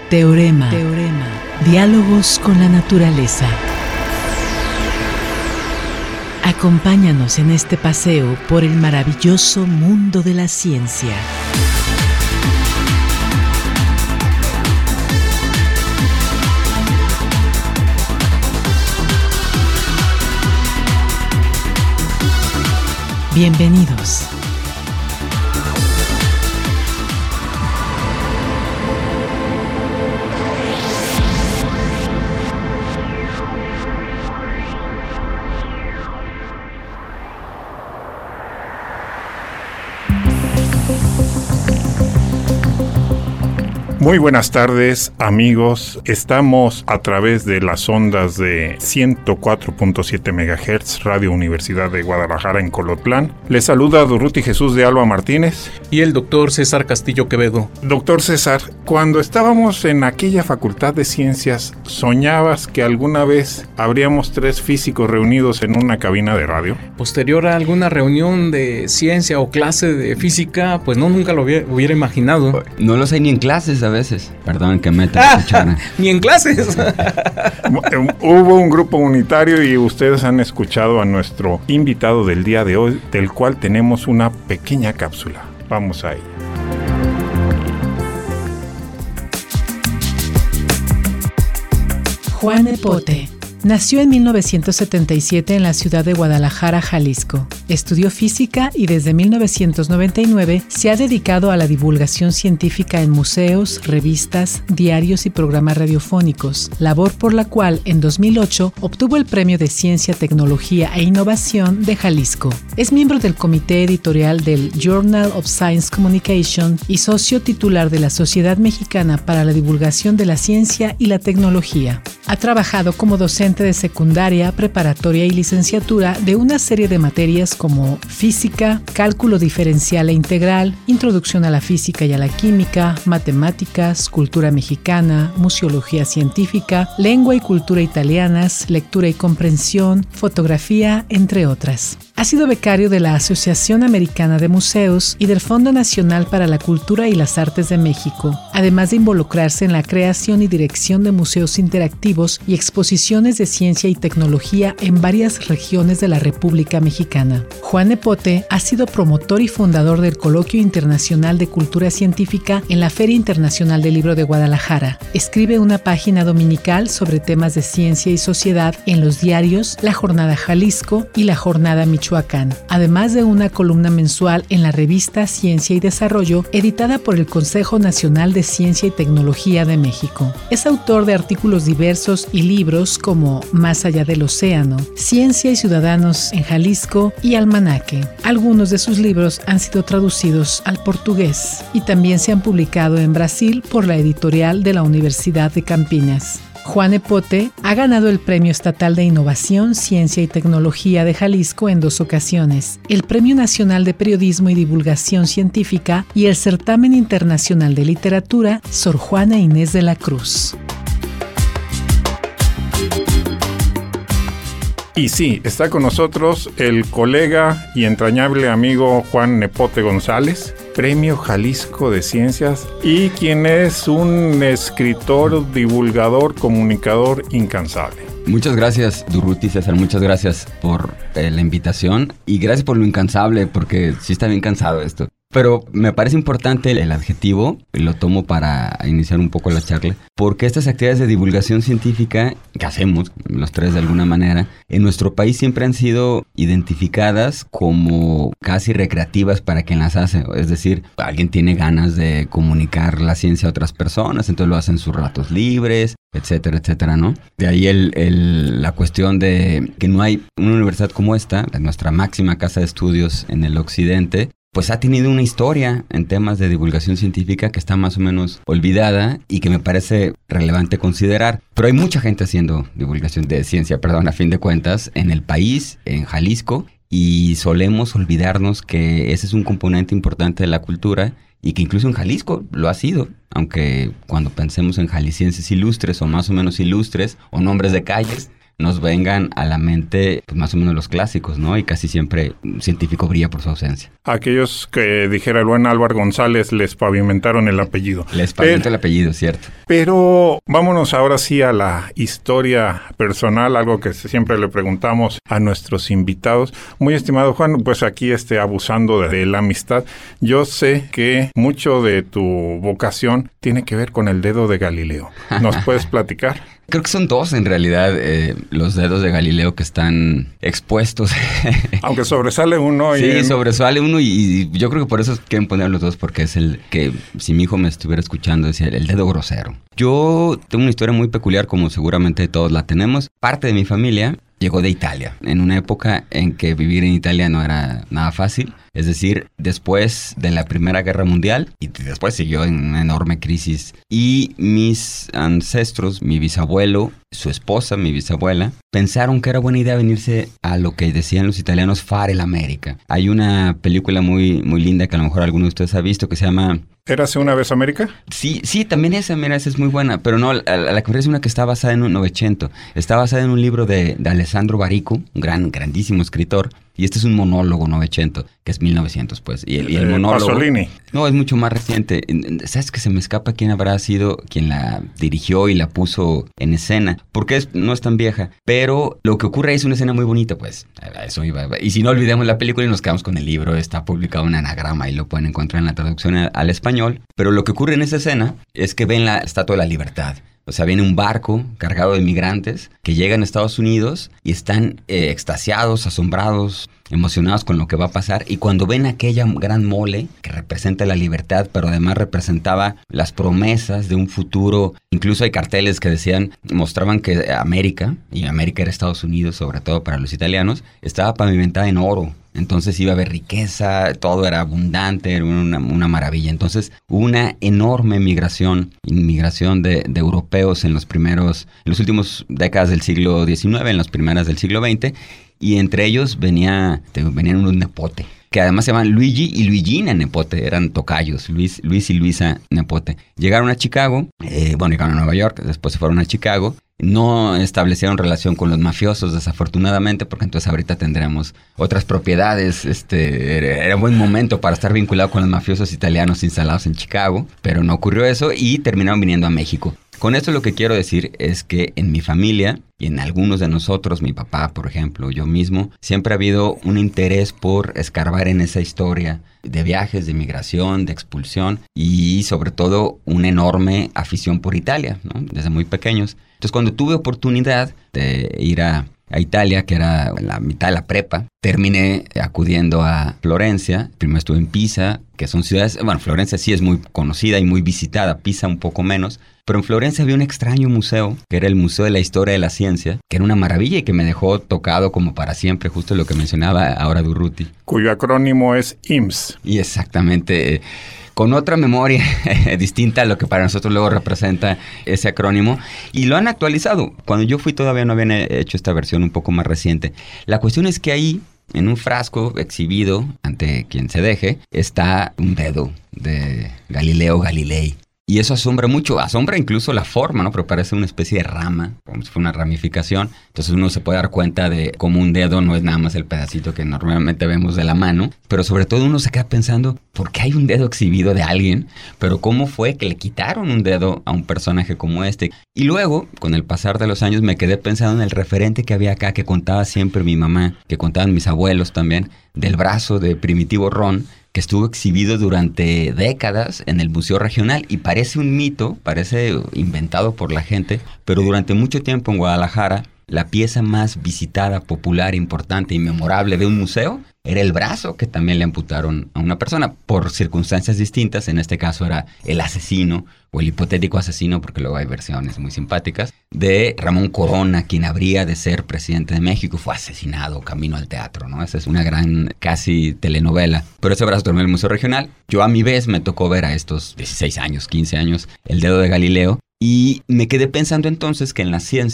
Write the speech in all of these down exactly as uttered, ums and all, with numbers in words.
Teorema. Teorema. Diálogos con la naturaleza. Acompáñanos en este paseo por el maravilloso mundo de la ciencia. Bienvenidos. Muy buenas tardes, amigos. Estamos a través de las ondas de ciento cuatro punto siete megahertz, Radio Universidad de Guadalajara en Colotlán. Les saluda Durruti Jesús de Alba Martínez. Y el doctor César Castillo Quevedo. Doctor César, cuando estábamos en aquella facultad de ciencias, ¿soñabas que alguna vez habríamos tres físicos reunidos en una cabina de radio? Posterior a alguna reunión de ciencia o clase de física, pues no, nunca lo hubiera, hubiera imaginado. No los hay ni en clases a veces. Perdón que meta la cuchara. Ni en clases. Hubo un grupo unitario y ustedes han escuchado a nuestro invitado del día de hoy, del cual tenemos una pequeña cápsula. Vamos a ella. Juan Nepote nació en mil novecientos setenta y siete en la ciudad de Guadalajara, Jalisco. Estudió física y desde mil novecientos noventa y nueve se ha dedicado a la divulgación científica en museos, revistas, diarios y programas radiofónicos, labor por la cual en dos mil ocho obtuvo el Premio de Ciencia, Tecnología e Innovación de Jalisco. Es miembro del comité editorial del Journal of Science Communication y socio titular de la Sociedad Mexicana para la Divulgación de la Ciencia y la Tecnología. Ha trabajado como docente de secundaria, preparatoria y licenciatura de una serie de materias como física, cálculo diferencial e integral, introducción a la física y a la química, matemáticas, cultura mexicana, museología científica, lengua y cultura italianas, lectura y comprensión, fotografía, entre otras. Ha sido becario de la Asociación Americana de Museos y del Fondo Nacional para la Cultura y las Artes de México, además de involucrarse en la creación y dirección de museos interactivos y exposiciones de ciencia y tecnología en varias regiones de la República Mexicana. Juan Nepote ha sido promotor y fundador del Coloquio Internacional de Cultura Científica en la Feria Internacional del Libro de Guadalajara. Escribe una página dominical sobre temas de ciencia y sociedad en los diarios La Jornada Jalisco y La Jornada Michoacán, además de una columna mensual en la revista Ciencia y Desarrollo, editada por el Consejo Nacional de Ciencia y Tecnología de México. Es autor de artículos diversos y libros como Más allá del océano, Ciencia y Ciudadanos en Jalisco y Almanaque. Algunos de sus libros han sido traducidos al portugués y también se han publicado en Brasil por la editorial de la Universidad de Campinas. Juan Nepote ha ganado el Premio Estatal de Innovación, Ciencia y Tecnología de Jalisco en dos ocasiones, el Premio Nacional de Periodismo y Divulgación Científica y el Certamen Internacional de Literatura Sor Juana Inés de la Cruz. Y sí, está con nosotros el colega y entrañable amigo Juan Nepote González, Premio Jalisco de Ciencias, y quien es un escritor, divulgador, comunicador incansable. Muchas gracias, Durruti, César, muchas gracias por eh, la invitación y gracias por lo incansable, porque sí está bien cansado esto. Pero me parece importante el, el adjetivo, lo tomo para iniciar un poco la charla, porque estas actividades de divulgación científica que hacemos, los tres de alguna manera, en nuestro país siempre han sido identificadas como casi recreativas para quien las hace. Es decir, alguien tiene ganas de comunicar la ciencia a otras personas, entonces lo hacen en sus ratos libres, etcétera, etcétera, ¿no? De ahí el, el, la cuestión de que no hay una universidad como esta, nuestra máxima casa de estudios en el occidente, pues ha tenido una historia en temas de divulgación científica que está más o menos olvidada y que me parece relevante considerar. Pero hay mucha gente haciendo divulgación de ciencia, perdón, a fin de cuentas, en el país, en Jalisco, y solemos olvidarnos que ese es un componente importante de la cultura y que incluso en Jalisco lo ha sido, aunque cuando pensemos en jaliscienses ilustres o más o menos ilustres o nombres de calles, nos vengan a la mente pues, más o menos los clásicos, ¿no? Y casi siempre un científico brilla por su ausencia. Aquellos que dijera el buen Álvaro González les pavimentaron el apellido. Les pavimentó el apellido, cierto. Pero vámonos ahora sí a la historia personal, algo que siempre le preguntamos a nuestros invitados. Muy estimado Juan, pues aquí este, abusando de, de la amistad, yo sé que mucho de tu vocación tiene que ver con el dedo de Galileo. ¿Nos puedes platicar? Creo que son dos en realidad eh, los dedos de Galileo que están expuestos. Aunque sobresale uno. Y sí, en... sobresale uno y, y yo creo que por eso quieren poner los dos, porque es el que, si mi hijo me estuviera escuchando, decía el dedo grosero. Yo tengo una historia muy peculiar, como seguramente todos la tenemos. Parte de mi familia llegó de Italia, en una época en que vivir en Italia no era nada fácil. Es decir, después de la Primera Guerra Mundial, y después siguió en una enorme crisis. Y mis ancestros, mi bisabuelo, su esposa, mi bisabuela, pensaron que era buena idea venirse a lo que decían los italianos Fare l'America. Hay una película muy, muy linda que a lo mejor alguno de ustedes ha visto que se llama... ¿Érase una vez América? Sí, sí, también esa, mira, esa es muy buena, pero no, la, la que es una que está basada en un Novecento. Está basada en un libro de, de Alessandro Barico, un gran, grandísimo escritor, y este es un monólogo novecento, que es mil novecientos, pues. Y el, y el eh, monólogo... Pasolini. No, es mucho más reciente. ¿Sabes que se me escapa quién habrá sido quien la dirigió y la puso en escena? Porque es, no es tan vieja, pero lo que ocurre es una escena muy bonita, pues. Eso iba. Y si no olvidemos la película y nos quedamos con el libro, está publicado en anagrama y lo pueden encontrar en la traducción al, al español. Pero lo que ocurre en esa escena es que ven la Estatua de la Libertad. O sea, viene un barco cargado de migrantes que llegan a Estados Unidos y están eh, extasiados, asombrados, emocionados con lo que va a pasar. Y cuando ven aquella gran mole que representa la libertad, pero además representaba las promesas de un futuro, incluso hay carteles que decían, mostraban que América, y América era Estados Unidos, sobre todo para los italianos, estaba pavimentada en oro. Entonces iba a haber riqueza, todo era abundante, era una, una maravilla. Entonces hubo una enorme migración, inmigración de, de europeos en los primeros, en los últimos décadas del siglo diecinueve, en las primeras del siglo veinte, y entre ellos venía, venían unos Nepote, que además se llaman Luigi y Luigina Nepote, eran tocayos, Luis, Luis y Luisa Nepote. Llegaron a Chicago, eh, bueno, llegaron a Nueva York, después se fueron a Chicago. No establecieron relación con los mafiosos, desafortunadamente, porque entonces ahorita tendremos otras propiedades. Este, era, era buen momento para estar vinculado con los mafiosos italianos instalados en Chicago, pero no ocurrió eso y terminaron viniendo a México. Con esto lo que quiero decir es que en mi familia y en algunos de nosotros, mi papá, por ejemplo, yo mismo, siempre ha habido un interés por escarbar en esa historia de viajes, de migración, de expulsión y sobre todo una enorme afición por Italia, ¿no? Desde muy pequeños. Entonces, cuando tuve oportunidad de ir a, a Italia, que era la mitad de la prepa, terminé acudiendo a Florencia. Primero estuve en Pisa, que son ciudades... Bueno, Florencia sí es muy conocida y muy visitada, Pisa un poco menos. Pero en Florencia había un extraño museo, que era el Museo de la Historia de la Ciencia, que era una maravilla y que me dejó tocado como para siempre, justo lo que mencionaba ahora Durruti. Cuyo acrónimo es I M S S. Y exactamente... con otra memoria distinta a lo que para nosotros luego representa ese acrónimo, y lo han actualizado. Cuando yo fui todavía no habían hecho esta versión un poco más reciente. La cuestión es que ahí, en un frasco exhibido ante quien se deje, está un dedo de Galileo Galilei. Y eso asombra mucho, asombra incluso la forma, ¿no? Pero parece una especie de rama, como si fuera una ramificación. Entonces uno se puede dar cuenta de cómo un dedo no es nada más el pedacito que normalmente vemos de la mano. Pero sobre todo uno se queda pensando, ¿por qué hay un dedo exhibido de alguien? Pero ¿cómo fue que le quitaron un dedo a un personaje como este? Y luego, con el pasar de los años, me quedé pensando en el referente que había acá, que contaba siempre mi mamá, que contaban mis abuelos también, del brazo de Primitivo Ron, que estuvo exhibido durante décadas en el Museo Regional y parece un mito, parece inventado por la gente, pero durante mucho tiempo en Guadalajara la pieza más visitada, popular, importante y memorable de un museo era el brazo que también le amputaron a una persona por circunstancias distintas. En este caso era el asesino o el hipotético asesino, porque luego hay versiones muy simpáticas, de Ramón Corona, quien habría de ser presidente de México, fue asesinado camino al teatro, ¿no? Esa es una gran, casi telenovela. Pero ese brazo dormió en el Museo Regional. Yo a mi vez me tocó ver a estos dieciséis años, quince años, el dedo de Galileo. Y me quedé pensando entonces que en la ciencia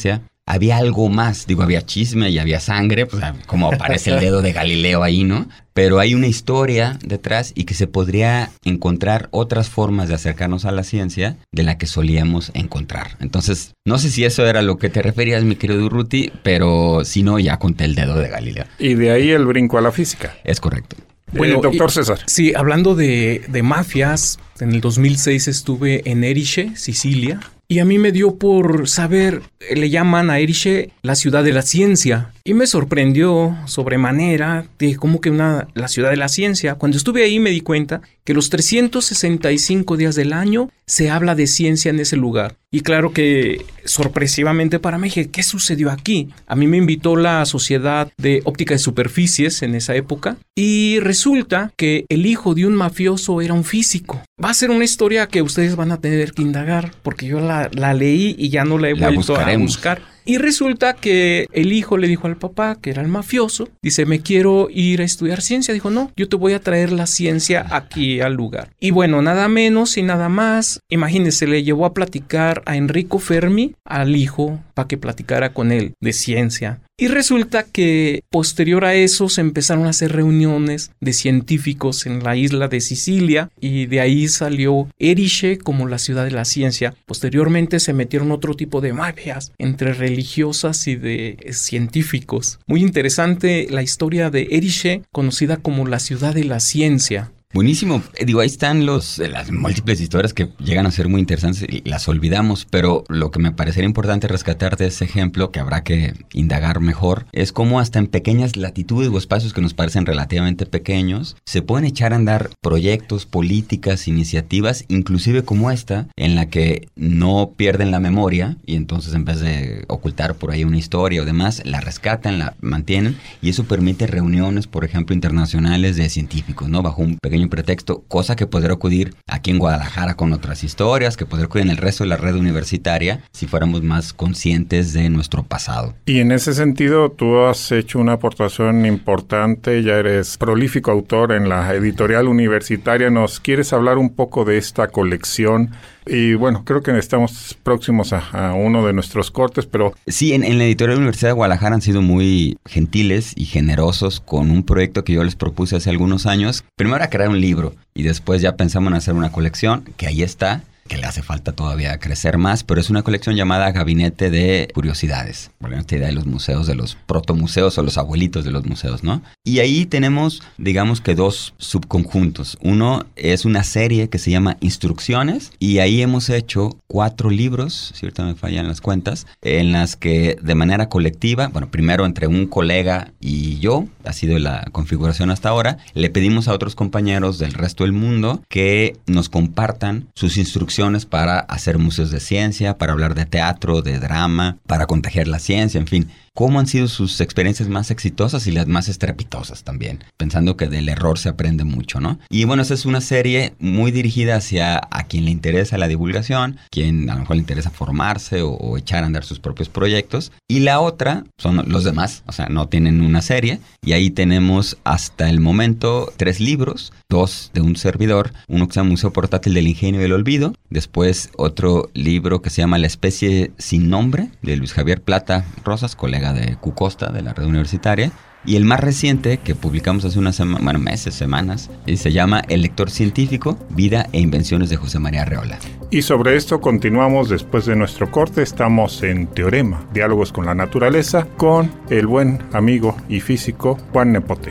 había algo más. Digo, había chisme y había sangre, pues como aparece el dedo de Galileo ahí, ¿no? Pero hay una historia detrás y que se podría encontrar otras formas de acercarnos a la ciencia de la que solíamos encontrar. Entonces, no sé si eso era lo que te referías, mi querido Durruti, pero si no, ya conté el dedo de Galileo. Y de ahí el brinco a la física. Es correcto. Bueno, eh, doctor y, César. Sí, hablando de, de mafias, en el dos mil seis estuve en Erice, Sicilia, y a mí me dio por saber, le llaman a Erice la ciudad de la ciencia. Y me sorprendió sobremanera de cómo que una, la ciudad de la ciencia. Cuando estuve ahí me di cuenta que los trescientos sesenta y cinco días del año se habla de ciencia en ese lugar. Y claro que sorpresivamente para mí dije, ¿qué sucedió aquí? A mí me invitó la Sociedad de Óptica de Superficies en esa época y resulta que el hijo de un mafioso era un físico. Va a ser una historia que ustedes van a tener que indagar porque yo la, la leí y ya no la he la vuelto buscaremos. a buscar. Y resulta que el hijo le dijo al papá, que era el mafioso, dice, me quiero ir a estudiar ciencia. Dijo, no, yo te voy a traer la ciencia aquí al lugar. Y bueno, nada menos y nada más, imagínense, le llevó a platicar a Enrico Fermi, al hijo, para que platicara con él de ciencia. Y resulta que posterior a eso se empezaron a hacer reuniones de científicos en la isla de Sicilia y de ahí salió Erice como la ciudad de la ciencia. Posteriormente se metieron otro tipo de mafias entre religiosas y de científicos. Muy interesante la historia de Erice, conocida como la ciudad de la ciencia. Buenísimo. Digo, ahí están los, las múltiples historias que llegan a ser muy interesantes y las olvidamos, pero lo que me parecería importante rescatar de ese ejemplo, que habrá que indagar mejor, es cómo hasta en pequeñas latitudes o espacios que nos parecen relativamente pequeños, se pueden echar a andar proyectos, políticas, iniciativas, inclusive como esta, en la que no pierden la memoria y entonces en vez de ocultar por ahí una historia o demás, la rescatan, la mantienen y eso permite reuniones, por ejemplo, internacionales de científicos, ¿no? Bajo un pequeño pretexto, cosa que podría acudir aquí en Guadalajara con otras historias, que podría ocurrir en el resto de la red universitaria si fuéramos más conscientes de nuestro pasado. Y en ese sentido, tú has hecho una aportación importante, ya eres prolífico autor en la editorial universitaria. ¿Nos quieres hablar un poco de esta colección? Y bueno, creo que estamos próximos a, a uno de nuestros cortes, pero... Sí, en, en la editorial Universidad de Guadalajara han sido muy gentiles y generosos con un proyecto que yo les propuse hace algunos años. Primero a crear un libro y después ya pensamos en hacer una colección, que ahí está, que le hace falta todavía crecer más, pero es una colección llamada Gabinete de Curiosidades. Bueno, esta idea de los museos, de los protomuseos o los abuelitos de los museos, ¿no? Y ahí tenemos, digamos que dos subconjuntos. Uno es una serie que se llama Instrucciones y ahí hemos hecho cuatro libros, si ahorita me fallan las cuentas, en las que de manera colectiva, bueno, primero entre un colega y yo, ha sido la configuración hasta ahora, le pedimos a otros compañeros del resto del mundo que nos compartan sus instrucciones para hacer museos de ciencia, para hablar de teatro, de drama, para contagiar la ciencia, en fin. ¿Cómo han sido sus experiencias más exitosas y las más estrepitosas también? Pensando que del error se aprende mucho, ¿no? Y bueno, esta es una serie muy dirigida hacia a quien le interesa la divulgación, quien a lo mejor le interesa formarse o, o echar a andar sus propios proyectos. Y la otra son los demás, o sea, no tienen una serie. Y ahí tenemos hasta el momento tres libros, dos de un servidor, uno que se llama Museo Portátil del Ingenio y el Olvido, después otro libro que se llama La Especie Sin Nombre, de Luis Javier Plata Rosas, colega de Cucosta, de la red universitaria, y el más reciente que publicamos hace unas sema- bueno, meses, semanas, y se llama El Lector Científico, Vida e Invenciones de José María Arreola. Y sobre esto continuamos después de nuestro corte. Estamos en Teorema, Diálogos con la Naturaleza, con el buen amigo y físico Juan Nepote.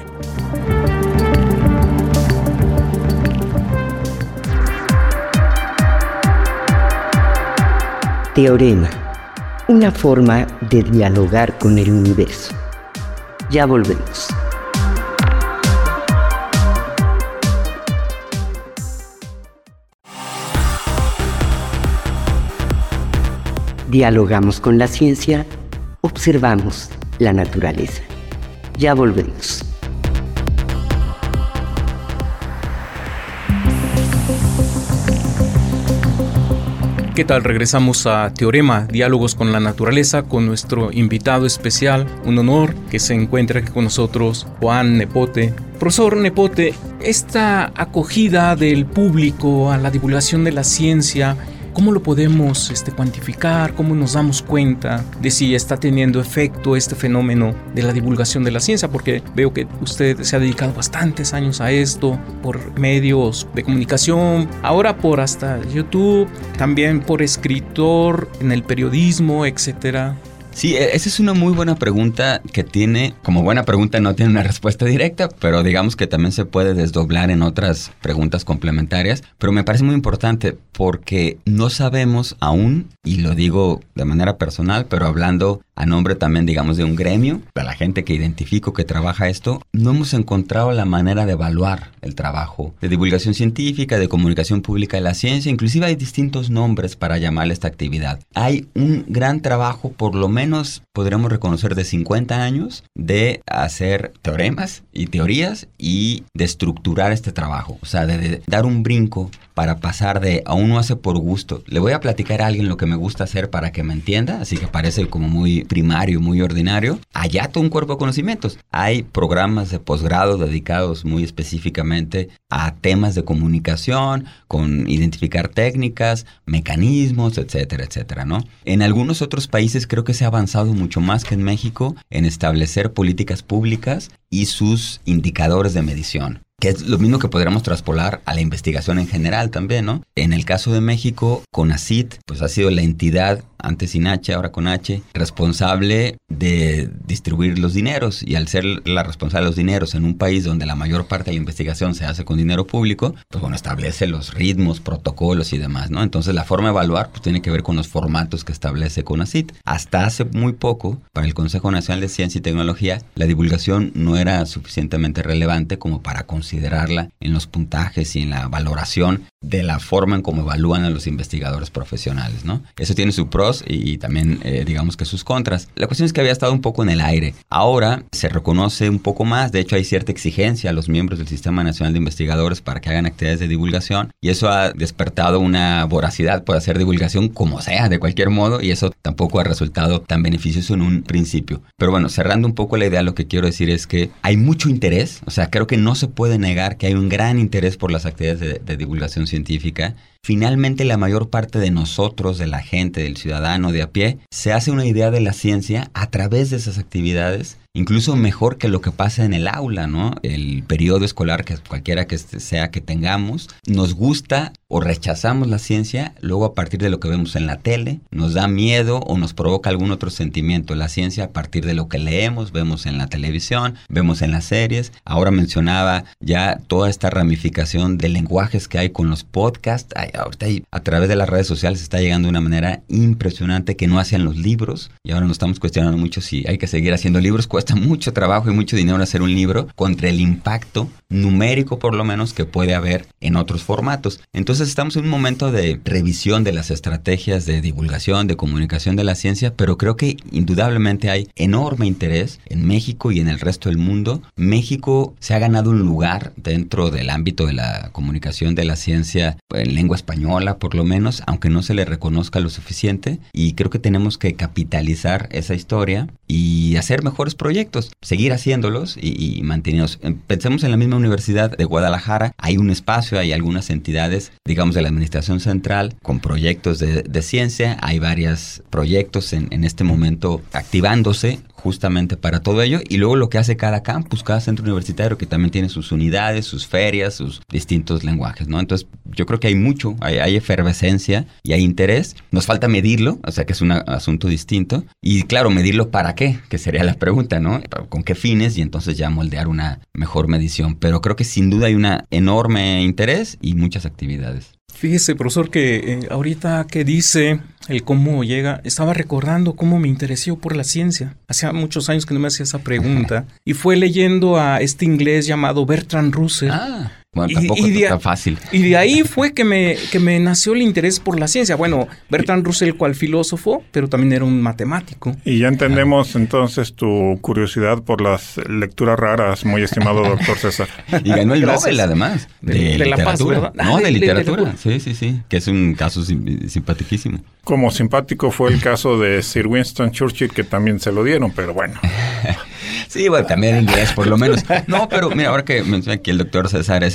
Teorema, una forma de dialogar con el universo. Ya volvemos. Dialogamos con la ciencia, observamos la naturaleza. Ya volvemos. ¿Qué tal? Regresamos a Teorema, Diálogos con la Naturaleza, con nuestro invitado especial. Un honor que se encuentre aquí con nosotros, Juan Nepote. Profesor Nepote, esta acogida del público a la divulgación de la ciencia ¿cómo lo podemos este, cuantificar? ¿Cómo nos damos cuenta de si está teniendo efecto este fenómeno de la divulgación de la ciencia? Porque veo que usted se ha dedicado bastantes años a esto, por medios de comunicación, ahora por hasta YouTube, también por escritor en el periodismo, etcétera. Sí, esa es una muy buena pregunta que tiene, como buena pregunta no tiene una respuesta directa, pero digamos que también se puede desdoblar en otras preguntas complementarias, pero me parece muy importante porque no sabemos aún, y lo digo de manera personal, pero hablando a nombre también, digamos, de un gremio, de la gente que identifico que trabaja esto, no hemos encontrado la manera de evaluar el trabajo de divulgación científica, de comunicación pública de la ciencia. Inclusive hay distintos nombres para llamarle esta actividad. Hay un gran trabajo, por lo menos podremos reconocer, de cincuenta años de hacer teoremas y teorías y de estructurar este trabajo. O sea, de, de dar un brinco para pasar de a uno hace por gusto. Le voy a platicar a alguien lo que me gusta hacer para que me entienda, así que parece como muy primario, muy ordinario. Allá todo un cuerpo de conocimientos. Hay programas de posgrado dedicados muy específicamente a temas de comunicación, con identificar técnicas, mecanismos, etcétera, etcétera, ¿no? En algunos otros países creo que se ha avanzado mucho más que en México en establecer políticas públicas y sus indicadores de medición, que es lo mismo que podríamos traspolar a la investigación en general también, ¿no? En el caso de México, CONACYT, pues ha sido la entidad, antes sin H, ahora con H, responsable de distribuir los dineros, y al ser la responsable de los dineros en un país donde la mayor parte de la investigación se hace con dinero público, pues bueno, establece los ritmos, protocolos y demás, ¿no? Entonces la forma de evaluar pues tiene que ver con los formatos que establece CONACYT. Hasta hace muy poco, para el Consejo Nacional de Ciencia y Tecnología, la divulgación no era suficientemente relevante como para considerarla en los puntajes y en la valoración de la forma en cómo evalúan a los investigadores profesionales, ¿no? Eso tiene sus pros y, y también, eh, digamos que sus contras. La cuestión es que había estado un poco en el aire. Ahora se reconoce un poco más. De hecho, hay cierta exigencia a los miembros del Sistema Nacional de Investigadores para que hagan actividades de divulgación, y eso ha despertado una voracidad por hacer divulgación como sea, de cualquier modo, y eso tampoco ha resultado tan beneficioso en un principio. Pero bueno, cerrando un poco la idea, lo que quiero decir es que hay mucho interés. O sea, creo que no se puede negar que hay un gran interés por las actividades de, de divulgación científica. Finalmente, la mayor parte de nosotros, de la gente, del ciudadano de a pie, se hace una idea de la ciencia a través de esas actividades, incluso mejor que lo que pasa en el aula, ¿no? El periodo escolar, que cualquiera que sea que tengamos, nos gusta o rechazamos la ciencia, luego a partir de lo que vemos en la tele, nos da miedo o nos provoca algún otro sentimiento. La ciencia a partir de lo que leemos, vemos en la televisión, vemos en las series. Ahora mencionaba ya toda esta ramificación de lenguajes que hay con los podcasts. Ay, ahorita hay, a través de las redes sociales está llegando de una manera impresionante que no hacían los libros, y ahora nos estamos cuestionando mucho si hay que seguir haciendo libros. Cuesta mucho trabajo y mucho dinero hacer un libro contra el impacto numérico, por lo menos, que puede haber en otros formatos. Entonces estamos en un momento de revisión de las estrategias de divulgación, de comunicación de la ciencia, pero creo que indudablemente hay enorme interés en México y en el resto del mundo. México se ha ganado un lugar dentro del ámbito de la comunicación de la ciencia en lengua española, por lo menos, aunque no se le reconozca lo suficiente, y creo que tenemos que capitalizar esa historia y hacer mejores proyectos, seguir haciéndolos y, y mantenerlos. Pensemos en la misma Universidad de Guadalajara, hay un espacio, hay algunas entidades, digamos, de la administración central con proyectos de, de ciencia, hay varios proyectos en, en este momento activándose justamente para todo ello, y luego lo que hace cada campus, cada centro universitario, que también tiene sus unidades, sus ferias, sus distintos lenguajes, ¿no? Entonces, yo creo que hay mucho, hay, hay efervescencia y hay interés. Nos falta medirlo, o sea que es un asunto distinto, y claro, medirlo para qué, que sería la pregunta, ¿no? ¿Con qué fines? Y entonces ya moldear una mejor medición, pero creo que sin duda hay un enorme interés y muchas actividades. Fíjese, profesor, que eh, ahorita que dice el cómo llega, estaba recordando cómo me interesé por la ciencia. Hacía muchos años que no me hacía esa pregunta. Y fue leyendo a este inglés llamado Bertrand Russell. Ah, bueno, tampoco y, y está fácil. Y de ahí fue que me, que me nació el interés por la ciencia. Bueno, Bertrand Russell cual filósofo, pero también era un matemático. Y ya entendemos entonces tu curiosidad por las lecturas raras, muy estimado doctor César. Y ganó el Nobel, además, de, de, de la paz, ¿verdad? No, ah, de, de literatura. literatura. Sí, sí, sí, que es un caso sim- simpaticísimo. Como simpático fue el caso de Sir Winston Churchill, que también se lo dieron, pero bueno. Sí, bueno, también en inglés, por lo menos. No, pero mira, ahora que menciona aquí el doctor César, ese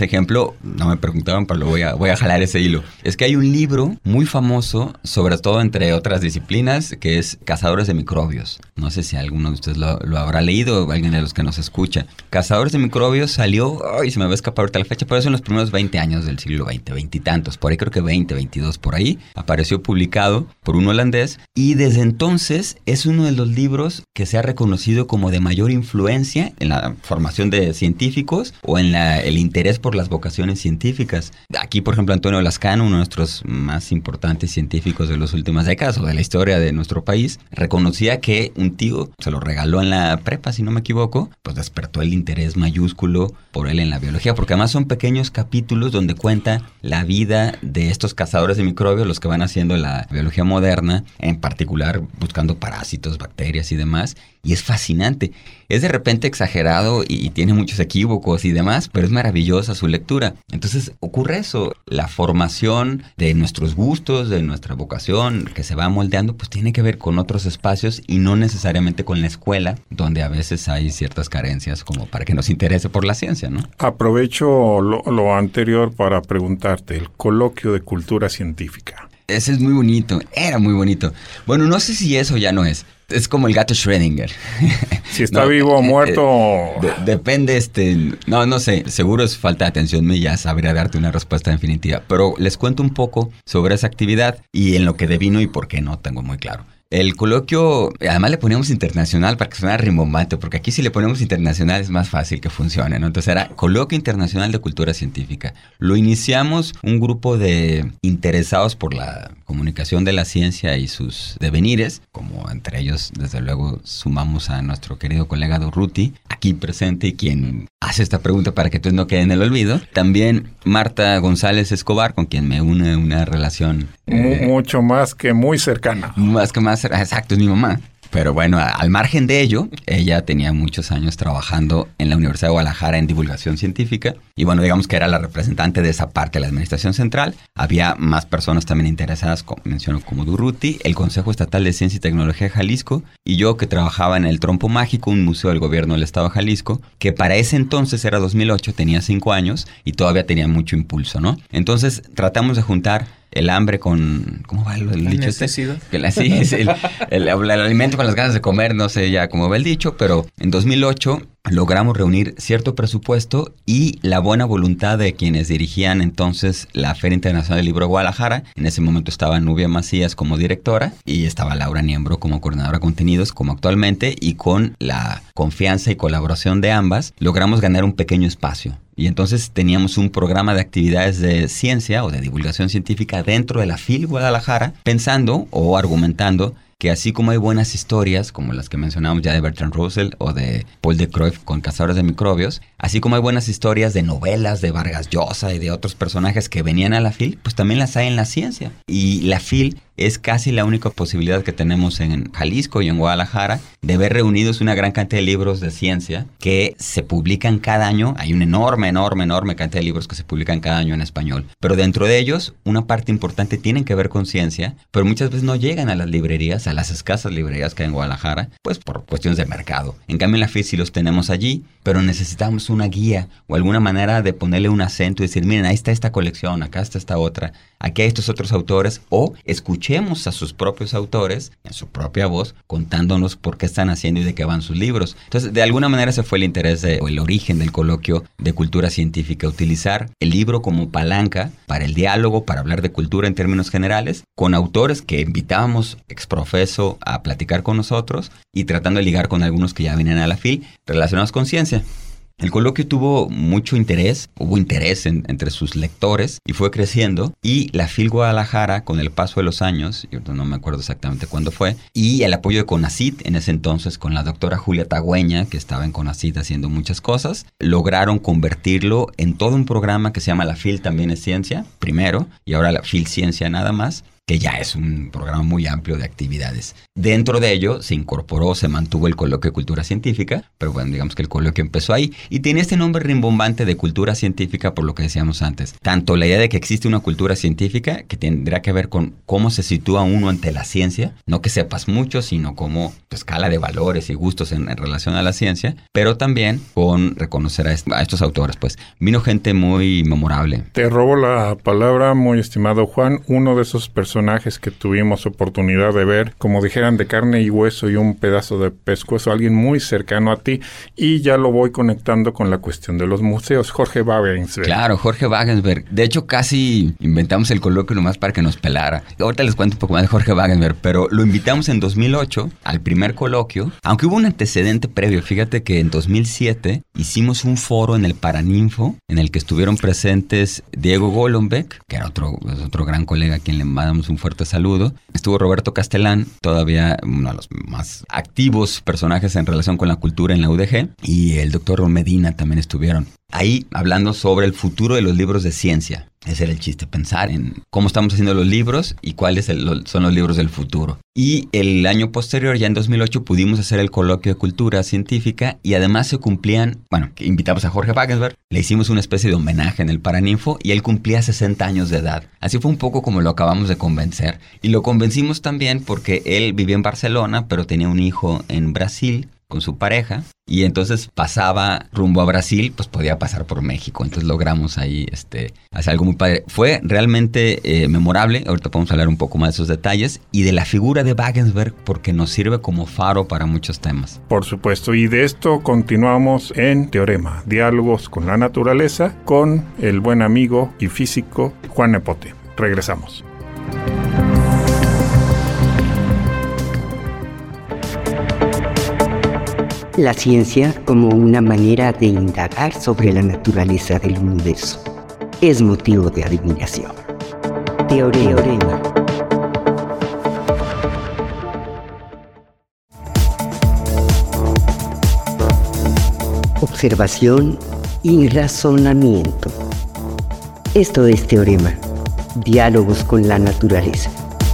ejemplo, no me preguntaban, pero lo voy a, voy a jalar ese hilo. Es que hay un libro muy famoso, sobre todo entre otras disciplinas, que es Cazadores de Microbios. No sé si alguno de ustedes lo, lo habrá leído o alguien de los que nos escucha. Cazadores de Microbios salió, ay, se me va a escapar ahorita la fecha, pero eso en los primeros veinte años del siglo veinte, veintitantos, por ahí creo que veinte, veintidós, por ahí. Apareció publicado por un holandés y desde entonces es uno de los libros que se ha reconocido como de mayor influencia en la formación de científicos o en la, el interés por las vocaciones científicas. Aquí, por ejemplo, Antonio Lascano, uno de nuestros más importantes científicos de las últimas décadas o de la historia de nuestro país, reconocía que un tío se lo regaló en la prepa, si no me equivoco, pues despertó el interés mayúsculo por él en la biología, porque además son pequeños capítulos donde cuenta la vida de estos cazadores de microbios, los que van haciendo la biología moderna, en particular buscando parásitos, bacterias y demás, y es fascinante. Es de repente exagerado y tiene muchos equívocos y demás, pero es maravillosa su lectura. Entonces ocurre eso, la formación de nuestros gustos, de nuestra vocación, que se va moldeando, pues tiene que ver con otros espacios y no necesariamente con la escuela, donde a veces hay ciertas carencias como para que nos interese por la ciencia, ¿no? Aprovecho lo, lo anterior para preguntarte, el coloquio de cultura científica. Ese es muy bonito, era muy bonito. Bueno, no sé si eso ya no es. Es como el gato Schrödinger. Si está no, vivo o muerto. De, depende, este... No, no sé. Seguro es falta de atención mía, ya sabría darte una respuesta definitiva. Pero les cuento un poco sobre esa actividad y en lo que devino y por qué no tengo muy claro. El coloquio, además le poníamos internacional para que suene rimbombante, porque aquí si le ponemos internacional es más fácil que funcione, ¿no? Entonces era Coloquio Internacional de Cultura Científica. Lo iniciamos un grupo de interesados por la comunicación de la ciencia y sus devenires, como entre ellos, desde luego, sumamos a nuestro querido colega Durruti, aquí presente y quien hace esta pregunta para que tú no quede en el olvido. También Marta González Escobar, con quien me une una relación... Eh, mucho más que muy cercana. Más que más, exacto, es mi mamá. Pero bueno, al margen de ello, ella tenía muchos años trabajando en la Universidad de Guadalajara en divulgación científica y bueno, digamos que era la representante de esa parte de la administración central. Había más personas también interesadas, como menciono, como Durruti, el Consejo Estatal de Ciencia y Tecnología de Jalisco y yo que trabajaba en el Trompo Mágico, un museo del gobierno del estado de Jalisco, que para ese entonces era dos mil ocho, tenía cinco años y todavía tenía mucho impulso, ¿no? Entonces tratamos de juntar el hambre con... ¿Cómo va el, el la dicho necesidad. este? La, sí, es el, el, el, el alimento con las ganas de comer, no sé ya cómo va el dicho, pero en dos mil ocho logramos reunir cierto presupuesto y la buena voluntad de quienes dirigían entonces la Feria Internacional del Libro de Guadalajara. En ese momento estaba Nubia Macías como directora y estaba Laura Niembro como coordinadora de contenidos, como actualmente, y con la confianza y colaboración de ambas logramos ganar un pequeño espacio. Y entonces teníamos un programa de actividades de ciencia o de divulgación científica dentro de la F I L Guadalajara, pensando o argumentando que así como hay buenas historias, como las que mencionamos ya de Bertrand Russell o de Paul de Cruyff con Cazadores de Microbios, así como hay buenas historias de novelas de Vargas Llosa y de otros personajes que venían a la F I L, pues también las hay en la ciencia. Y la F I L es casi la única posibilidad que tenemos en Jalisco y en Guadalajara de ver reunidos una gran cantidad de libros de ciencia que se publican cada año. Hay una enorme, enorme, enorme cantidad de libros que se publican cada año en español. Pero dentro de ellos, una parte importante tienen que ver con ciencia, pero muchas veces no llegan a las librerías, a las escasas librerías que hay en Guadalajara, pues por cuestiones de mercado. En cambio, en la F I L sí los tenemos allí, pero necesitamos una guía o alguna manera de ponerle un acento y decir, miren, ahí está esta colección, acá está esta otra, aquí hay estos otros autores, o escuchemos a sus propios autores, en su propia voz, contándonos por qué están haciendo y de qué van sus libros. Entonces, de alguna manera ese fue el interés de, o el origen del coloquio de cultura científica, utilizar el libro como palanca para el diálogo, para hablar de cultura en términos generales, con autores que invitábamos exprofeso a platicar con nosotros y tratando de ligar con algunos que ya venían a la F I L relacionados con ciencia. El coloquio tuvo mucho interés, hubo interés en, entre sus lectores y fue creciendo, y la F I L Guadalajara, con el paso de los años, yo no me acuerdo exactamente cuándo fue, y el apoyo de CONACYT en ese entonces con la doctora Julia Tagüeña, que estaba en CONACYT haciendo muchas cosas, lograron convertirlo en todo un programa que se llama La F I L También es Ciencia, primero, y ahora La F I L Ciencia nada más, que ya es un programa muy amplio de actividades. Dentro de ello se incorporó, se mantuvo el coloquio de cultura científica, pero bueno, digamos que el coloquio empezó ahí y tiene este nombre rimbombante de cultura científica por lo que decíamos antes. Tanto la idea de que existe una cultura científica que tendrá que ver con cómo se sitúa uno ante la ciencia, no que sepas mucho, sino como tu escala de valores y gustos en, en relación a la ciencia, pero también con reconocer a, est- a estos autores. Pues vino gente muy memorable. Te robo la palabra, muy estimado Juan. Uno de esos personajes que tuvimos oportunidad de ver, como dijeran, de carne y hueso y un pedazo de pescuezo, alguien muy cercano a ti, y ya lo voy conectando con la cuestión de los museos. Jorge Wagensberg. Claro, Jorge Wagensberg. De hecho, casi inventamos el coloquio nomás para que nos pelara. Ahorita les cuento un poco más de Jorge Wagensberg, pero lo invitamos en dos mil ocho al primer coloquio, aunque hubo un antecedente previo. Fíjate que en dos mil siete hicimos un foro en el Paraninfo, en el que estuvieron presentes Diego Golombek, que era otro, otro gran colega a quien le mandamos un fuerte saludo. Estuvo Roberto Castellán, todavía uno de los más activos personajes en relación con la cultura en la U D G, y el doctor Medina también estuvieron ahí hablando sobre el futuro de los libros de ciencia. Ese era el chiste, pensar en cómo estamos haciendo los libros y cuáles el, son los libros del futuro. Y el año posterior, ya en dos mil ocho, pudimos hacer el coloquio de cultura científica y además se cumplían, bueno, invitamos a Jorge Wagensberg, le hicimos una especie de homenaje en el Paraninfo y él cumplía sesenta años de edad. Así fue un poco como lo acabamos de convencer. Y lo convencimos también porque él vivía en Barcelona, pero tenía un hijo en Brasil con su pareja, y entonces pasaba rumbo a Brasil, pues podía pasar por México. Entonces logramos ahí este, hacer algo muy padre. Fue realmente eh, memorable. Ahorita podemos hablar un poco más de esos detalles y de la figura de Wagensberg, porque nos sirve como faro para muchos temas. Por supuesto, y de esto continuamos en Teorema, diálogos con la naturaleza, con el buen amigo y físico Juan Nepote. Regresamos. La ciencia como una manera de indagar sobre la naturaleza del universo es motivo de admiración. Teorema. Observación y razonamiento. Esto es Teorema, diálogos con la naturaleza.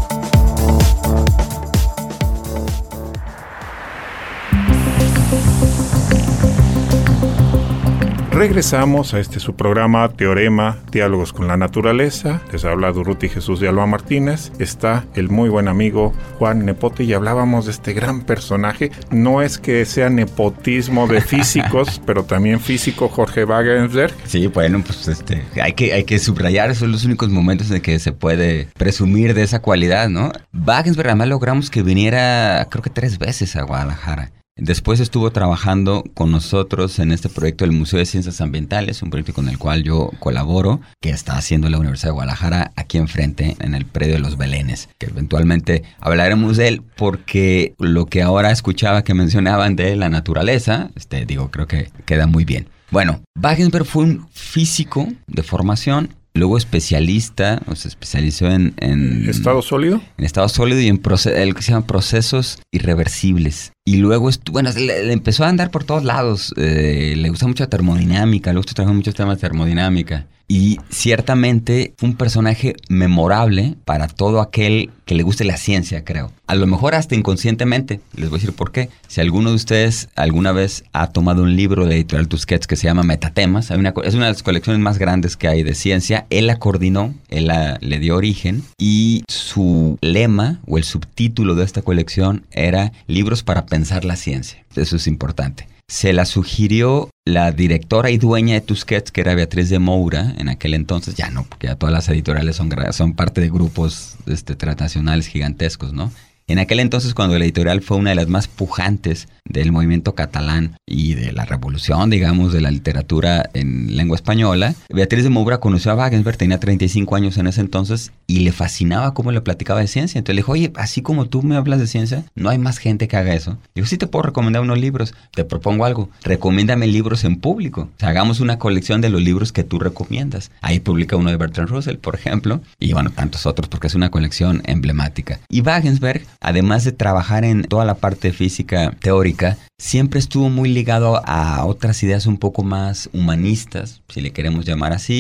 Regresamos a este su programa Teorema, Diálogos con la Naturaleza. Les habla Durruti Jesús de Alba Martínez. Está el muy buen amigo Juan Nepote y hablábamos de este gran personaje. No es que sea nepotismo de físicos, pero también físico Jorge Wagensberg. Sí, bueno, pues este, hay que, hay que subrayar, esos son los únicos momentos en que se puede presumir de esa cualidad, ¿no? Wagensberg, además logramos que viniera, creo que tres veces a Guadalajara. Después estuvo trabajando con nosotros en este proyecto del Museo de Ciencias Ambientales, un proyecto con el cual yo colaboro, que está haciendo la Universidad de Guadalajara aquí enfrente, en el predio de los Belenes, que eventualmente hablaremos de él, porque lo que ahora escuchaba que mencionaban de la naturaleza, este, digo, creo que queda muy bien. Bueno, Wagensberg fue un físico de formación, luego especialista, o se especializó en... en ¿Estado sólido? En estado sólido y en proce- el que se llama procesos irreversibles. Y luego, estu- bueno, le, le empezó a andar por todos lados. Eh, le gusta mucho la termodinámica, le gusta trabajar muchos temas de termodinámica. Y ciertamente fue un personaje memorable para todo aquel que le guste la ciencia, creo. A lo mejor hasta inconscientemente. Les voy a decir por qué. Si alguno de ustedes alguna vez ha tomado un libro de Editorial Tusquets que se llama Metatemas, hay una, es una de las colecciones más grandes que hay de ciencia. Él la coordinó, él la, le dio origen, y su lema o el subtítulo de esta colección era Libros para pensar la ciencia. Eso es importante. Se la sugirió la directora y dueña de Tusquets, que era Beatriz de Moura, en aquel entonces. Ya no, porque ya todas las editoriales son, son parte de grupos este, transnacionales gigantescos, ¿no? En aquel entonces, cuando la editorial fue una de las más pujantes del movimiento catalán y de la revolución, digamos, de la literatura en lengua española, Beatriz de Moura conoció a Wagensberg, tenía treinta y cinco años en ese entonces, y le fascinaba cómo le platicaba de ciencia. Entonces le dijo, oye, así como tú me hablas de ciencia, no hay más gente que haga eso. Digo, sí te puedo recomendar unos libros, te propongo algo, recomiéndame libros en público. O sea, hagamos una colección de los libros que tú recomiendas. Ahí publica uno de Bertrand Russell, por ejemplo, y bueno, tantos otros, porque es una colección emblemática. Y Wagensberg, además de trabajar en toda la parte de física teórica, siempre estuvo muy ligado a otras ideas un poco más humanistas, si le queremos llamar así,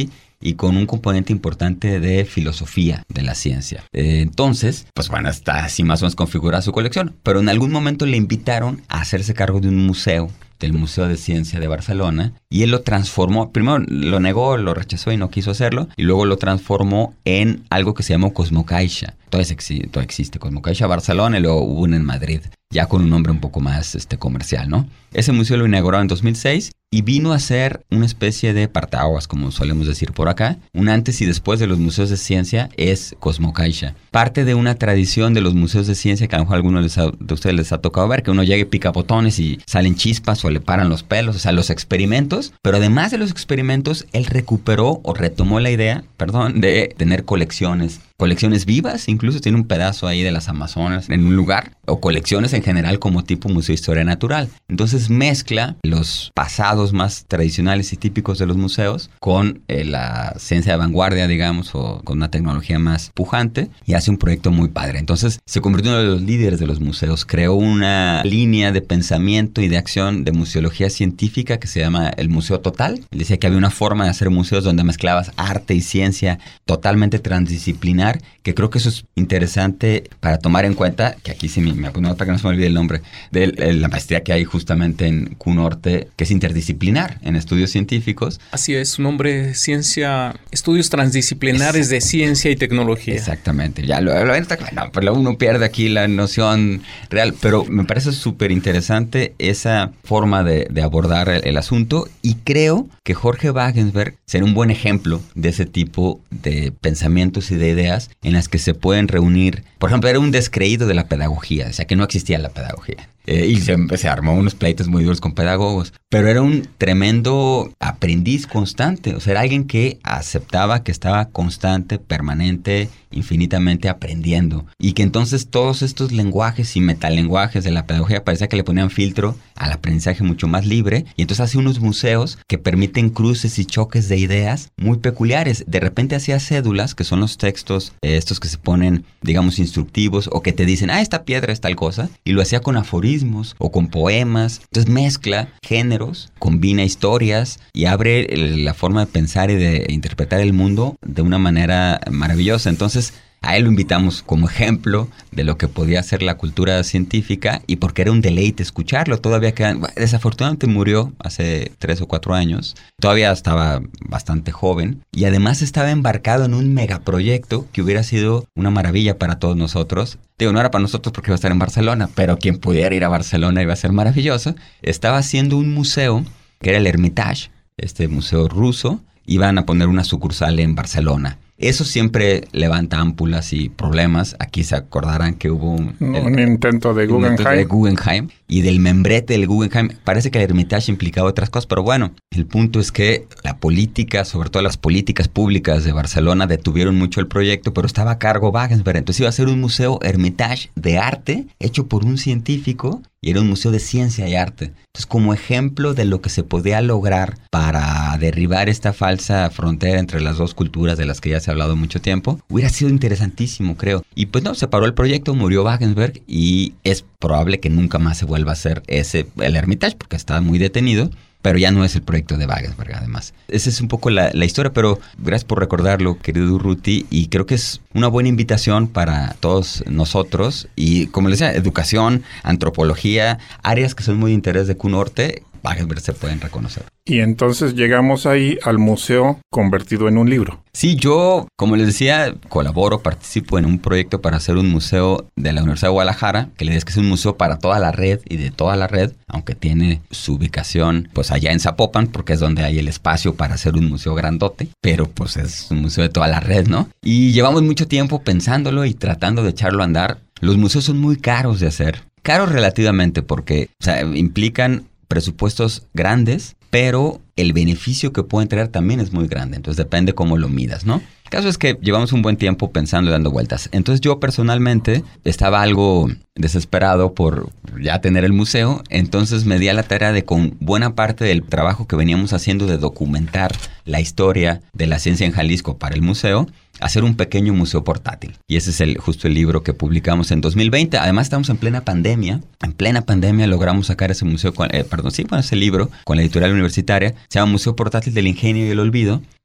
y con un componente importante de filosofía de la ciencia. Eh, entonces, pues bueno, está así más o menos configurada su colección, pero en algún momento le invitaron a hacerse cargo de un museo, del Museo de Ciencia de Barcelona, y él lo transformó, primero lo negó, lo rechazó y no quiso hacerlo, y luego lo transformó en algo que se llamó Cosmocaixa. Todavía existe, todavía existe Cosmocaixa Barcelona, y luego hubo uno en Madrid, ya con un nombre un poco más este, comercial, ¿no? Ese museo lo inauguró en dos mil seis y vino a ser una especie de parteaguas, como solemos decir por acá. Un antes y después de los museos de ciencia es Cosmocaixa. Parte de una tradición de los museos de ciencia que a lo mejor a algunos les ha, de ustedes les ha tocado ver, que uno llegue y pica botones y salen chispas o le paran los pelos, o sea, los experimentos. Pero además de los experimentos, él recuperó o retomó la idea, perdón, de tener colecciones. Colecciones vivas, incluso tiene un pedazo ahí de las Amazonas en un lugar, o colecciones en general como tipo Museo de Historia Natural. Entonces mezcla los pasados más tradicionales y típicos de los museos con eh, la ciencia de vanguardia, digamos, o con una tecnología más pujante, y hace un proyecto muy padre. Entonces se convirtió en uno de los líderes de los museos, creó una línea de pensamiento y de acción de museología científica que se llama el Museo Total. Él decía que había una forma de hacer museos donde mezclabas arte y ciencia totalmente transdisciplinar, que creo que eso es interesante para tomar en cuenta, que aquí sí me, me apunto para que no se me olvide el nombre, de la maestría que hay justamente en Q Norte, que es interdisciplinar en estudios científicos. Así es, su nombre, ciencia, estudios transdisciplinares de ciencia y tecnología. Exactamente, ya lo, lo está claro, no, pero uno pierde aquí la noción real, pero me parece súper interesante esa forma de, de abordar el, el asunto, y creo que Jorge Wagensberg será un buen ejemplo de ese tipo de pensamientos y de ideas en las que se pueden reunir. Por ejemplo, era un descreído de la pedagogía, o sea, que no existía la pedagogía. Eh, y se, se armó unos pleitos muy duros con pedagogos, pero era un tremendo aprendiz constante, o sea, era alguien que aceptaba que estaba constante, permanente, infinitamente aprendiendo, y que entonces todos estos lenguajes y metalenguajes de la pedagogía parecía que le ponían filtro al aprendizaje mucho más libre, y entonces hace unos museos que permiten cruces y choques de ideas muy peculiares. De repente hacía cédulas, que son los textos eh, estos que se ponen, digamos, instructivos, o que te dicen, ah, esta piedra es tal cosa, y lo hacía con aforismos o con poemas. Entonces mezcla géneros, combina historias y abre la forma de pensar y de interpretar el mundo de una manera maravillosa. Entonces a él lo invitamos como ejemplo de lo que podía ser la cultura científica, y porque era un deleite escucharlo. Todavía quedan, desafortunadamente murió hace tres o cuatro años, todavía estaba bastante joven, y además estaba embarcado en un megaproyecto que hubiera sido una maravilla para todos nosotros. Digo, no era para nosotros porque iba a estar en Barcelona, pero quien pudiera ir a Barcelona iba a ser maravilloso. Estaba haciendo un museo que era el Hermitage, este museo ruso. Iban a poner una sucursal en Barcelona. Eso siempre levanta ámpulas y problemas. Aquí se acordarán que hubo un, un el, intento de Guggenheim. intento de Guggenheim y del membrete del Guggenheim. Parece que el Hermitage implicaba otras cosas, pero bueno, el punto es que la política, sobre todo las políticas públicas de Barcelona, detuvieron mucho el proyecto, pero estaba a cargo Wagensberg. Entonces iba a ser un museo Hermitage de arte hecho por un científico, y era un museo de ciencia y arte. Entonces, como ejemplo de lo que se podía lograr para derribar esta falsa frontera entre las dos culturas de las que ya se ha hablado mucho tiempo, hubiera sido interesantísimo, creo. Y pues no, se paró el proyecto, murió Wagensberg, y es probable que nunca más se vuelva a hacer ese, el Hermitage, porque está muy detenido. Pero ya no es el proyecto de Wagensberg, además. Esa es un poco la, la historia, pero gracias por recordarlo, querido Durruti, y creo que es una buena invitación para todos nosotros. Y como les decía, educación, antropología, áreas que son muy de interés de Q Norte, Wagensberg se pueden reconocer. Y entonces llegamos ahí al museo convertido en un libro. Sí, yo, como les decía, colaboro, participo en un proyecto para hacer un museo de la Universidad de Guadalajara, que le digo que es un museo para toda la red y de toda la red, aunque tiene su ubicación pues allá en Zapopan, porque es donde hay el espacio para hacer un museo grandote, pero pues es un museo de toda la red, ¿no? Y llevamos mucho tiempo pensándolo y tratando de echarlo a andar. Los museos son muy caros de hacer, caros relativamente porque, o sea, implican presupuestos grandes, pero el beneficio que pueden traer también es muy grande. Entonces depende cómo lo midas, ¿no? El caso es que llevamos un buen tiempo pensando y dando vueltas. Entonces yo personalmente estaba algo desesperado por ya tener el museo. Entonces me di a la tarea de, con buena parte del trabajo que veníamos haciendo de documentar la historia de la ciencia en Jalisco para el museo, hacer un pequeño museo portátil. Y ese es el, justo el libro que publicamos en dos mil veinte. Además estamos en plena pandemia. En plena pandemia logramos sacar ese museo, con, eh, perdón, sí, bueno, ese libro con la editorial universitaria. Se llama Museo Portátil del Ingenio y el Olvido.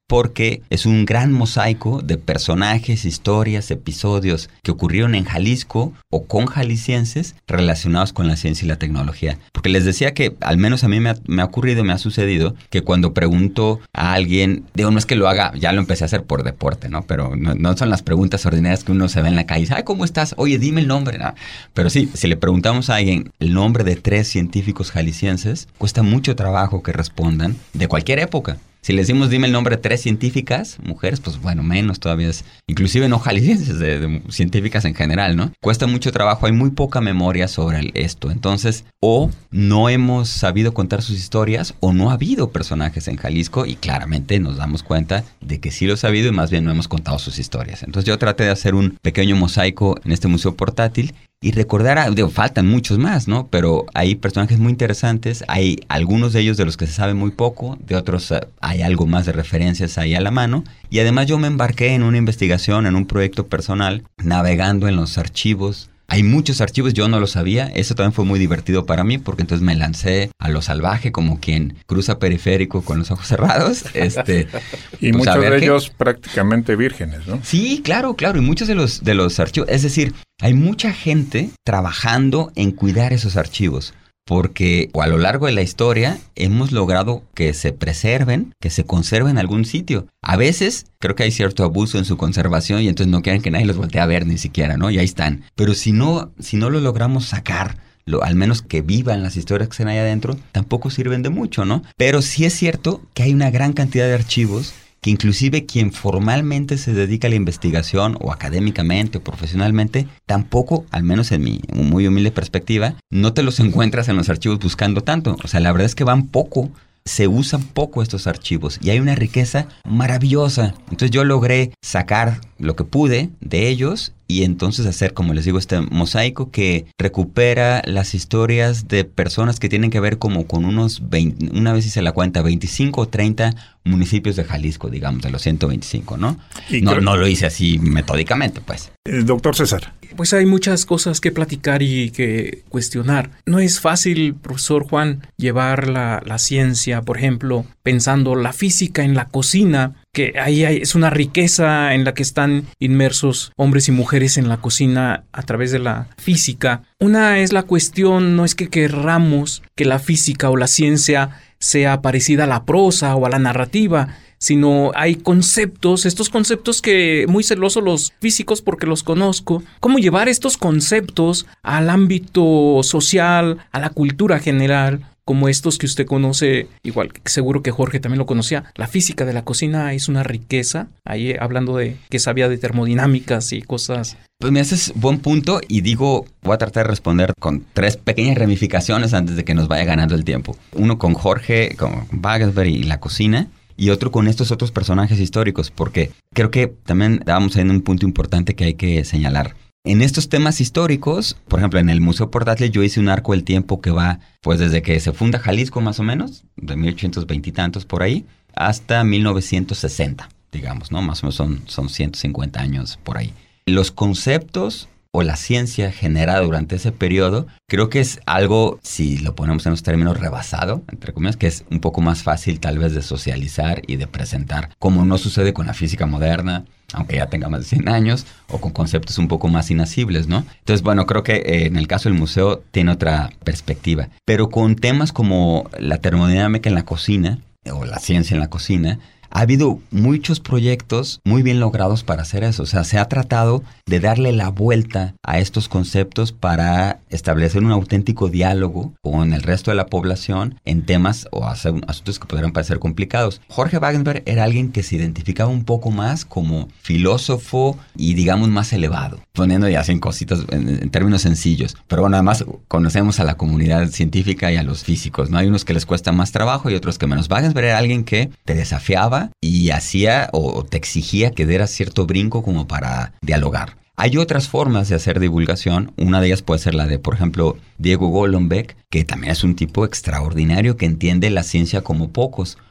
porque es un gran mosaico de personajes, historias, episodios que ocurrieron en Jalisco o con jaliscienses relacionados con la ciencia y la tecnología. Porque les decía que al menos a mí me ha, me ha ocurrido, me ha sucedido que cuando pregunto a alguien, digo, no es que lo haga, ya lo empecé a hacer por deporte, ¿no? Pero no, no son las preguntas ordinarias que uno se ve en la calle y dice, ay, ¿cómo estás? Oye, dime el nombre, ¿no? Pero sí, si le preguntamos a alguien el nombre de tres científicos jaliscienses, cuesta mucho trabajo que respondan de cualquier época. Si le decimos dime el nombre de tres científicas, mujeres, pues bueno, menos todavía es, inclusive no jaliscienses, de, de científicas en general, ¿no? Cuesta mucho trabajo, hay muy poca memoria sobre el, esto. Entonces, o no hemos sabido contar sus historias, o no ha habido personajes en Jalisco, y claramente nos damos cuenta de que sí los ha habido y más bien no hemos contado sus historias. Entonces yo traté de hacer un pequeño mosaico en este museo portátil, y recordar, a, digo, faltan muchos más, ¿no? Pero hay personajes muy interesantes, hay algunos de ellos de los que se sabe muy poco, de otros uh, hay algo más de referencias ahí a la mano. Y además yo me embarqué en una investigación, en un proyecto personal, navegando en los archivos. Hay muchos archivos, yo no lo sabía, eso también fue muy divertido para mí porque entonces me lancé a lo salvaje como quien cruza periférico con los ojos cerrados. Este, y pues muchos de qué. ellos prácticamente vírgenes, ¿no? Sí, claro, claro, y muchos de los, de los archivos, es decir, hay mucha gente trabajando en cuidar esos archivos. Porque o a lo largo de la historia hemos logrado que se preserven, que se conserven en algún sitio. A veces creo que hay cierto abuso en su conservación y entonces no quieren que nadie los voltee a ver ni siquiera, ¿no? Y ahí están. Pero si no, si no lo logramos sacar, lo, al menos que vivan las historias que están ahí adentro, tampoco sirven de mucho, ¿no? Pero sí es cierto que hay una gran cantidad de archivos que inclusive quien formalmente se dedica a la investigación o académicamente o profesionalmente, tampoco, al menos en mi muy humilde perspectiva, no te los encuentras en los archivos buscando tanto. O sea, la verdad es que van poco, se usan poco estos archivos y hay una riqueza maravillosa. Entonces yo logré sacar lo que pude de ellos y entonces hacer, como les digo, este mosaico que recupera las historias de personas que tienen que ver como con unos veinte, una vez hice la cuenta, veinticinco o treinta municipios de Jalisco, digamos, de los ciento veinticinco, ¿no? Y no, creo... no lo hice así metódicamente, pues. Eh, doctor César. Pues hay muchas cosas que platicar y que cuestionar. No es fácil, profesor Juan, llevar la, la ciencia, por ejemplo, pensando la física en la cocina, que ahí hay, es una riqueza en la que están inmersos hombres y mujeres en la cocina a través de la física. Una es la cuestión, no es que querramos que la física o la ciencia sea parecida a la prosa o a la narrativa, sino hay conceptos, estos conceptos que muy celosos los físicos porque los conozco, cómo llevar estos conceptos al ámbito social, a la cultura general, como estos que usted conoce, igual seguro que Jorge también lo conocía. La física de la cocina es una riqueza, ahí hablando de que sabía de termodinámicas y cosas. Pues me haces buen punto y digo, voy a tratar de responder con tres pequeñas ramificaciones antes de que nos vaya ganando el tiempo. Uno con Jorge, con Wagensberg y la cocina, y otro con estos otros personajes históricos, porque creo que también dábamos en un punto importante que hay que señalar. En estos temas históricos, por ejemplo, en el Museo Portátil yo hice un arco del tiempo que va, pues desde que se funda Jalisco más o menos, de mil ochocientos veinte y tantos por ahí, hasta mil novecientos sesenta, digamos, ¿no? Más o menos son, son ciento cincuenta años por ahí. Los conceptos o la ciencia generada durante ese periodo, creo que es algo, si lo ponemos en los términos rebasado, entre comillas, que es un poco más fácil tal vez de socializar y de presentar, como no sucede con la física moderna, aunque ya tenga más de cien años, o con conceptos un poco más inacibles, ¿no? Entonces, bueno, creo que eh, en el caso del museo tiene otra perspectiva. Pero con temas como la termodinámica en la cocina, o la ciencia en la cocina, ha habido muchos proyectos muy bien logrados para hacer eso. O sea, se ha tratado de darle la vuelta a estos conceptos para establecer un auténtico diálogo con el resto de la población en temas o hacer asuntos que podrían parecer complicados. Jorge Wagensberg era alguien que se identificaba un poco más como filósofo y, digamos, más elevado, poniendo ya así en cositas, en, en términos sencillos. Pero bueno, además conocemos a la comunidad científica y a los físicos, ¿no? Hay unos que les cuesta más trabajo y otros que menos. Wagensberg era alguien que te desafiaba y hacía o te exigía que dieras cierto brinco como para dialogar. Hay otras formas de hacer divulgación. Una de ellas puede ser la de, por ejemplo, Diego Golombek, que también es un tipo extraordinario que entiende la ciencia como pocos,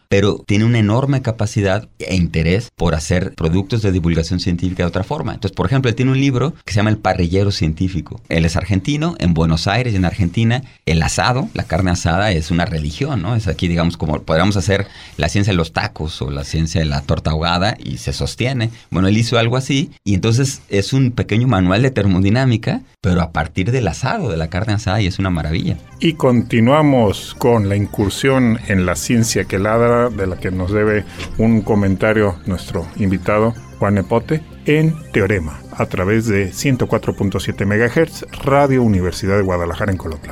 pero tiene una enorme capacidad e interés por hacer productos de divulgación científica de otra forma. Entonces, por ejemplo, él tiene un libro que se llama El Parrillero Científico. Él es argentino, en Buenos Aires y en Argentina, el asado, la carne asada es una religión, ¿no? Es aquí, digamos, como podríamos hacer la ciencia de los tacos o la ciencia de la torta ahogada y se sostiene. Bueno, él hizo algo así y entonces es un pequeño manual de termodinámica, pero a partir del asado, de la carne asada, y es una maravilla. Y continuamos con la incursión en la ciencia que ladra, de la que nos debe un comentario nuestro invitado, Juan Nepote, en Teorema, a través de ciento cuatro punto siete megahertz, Radio Universidad de Guadalajara en Colotlán.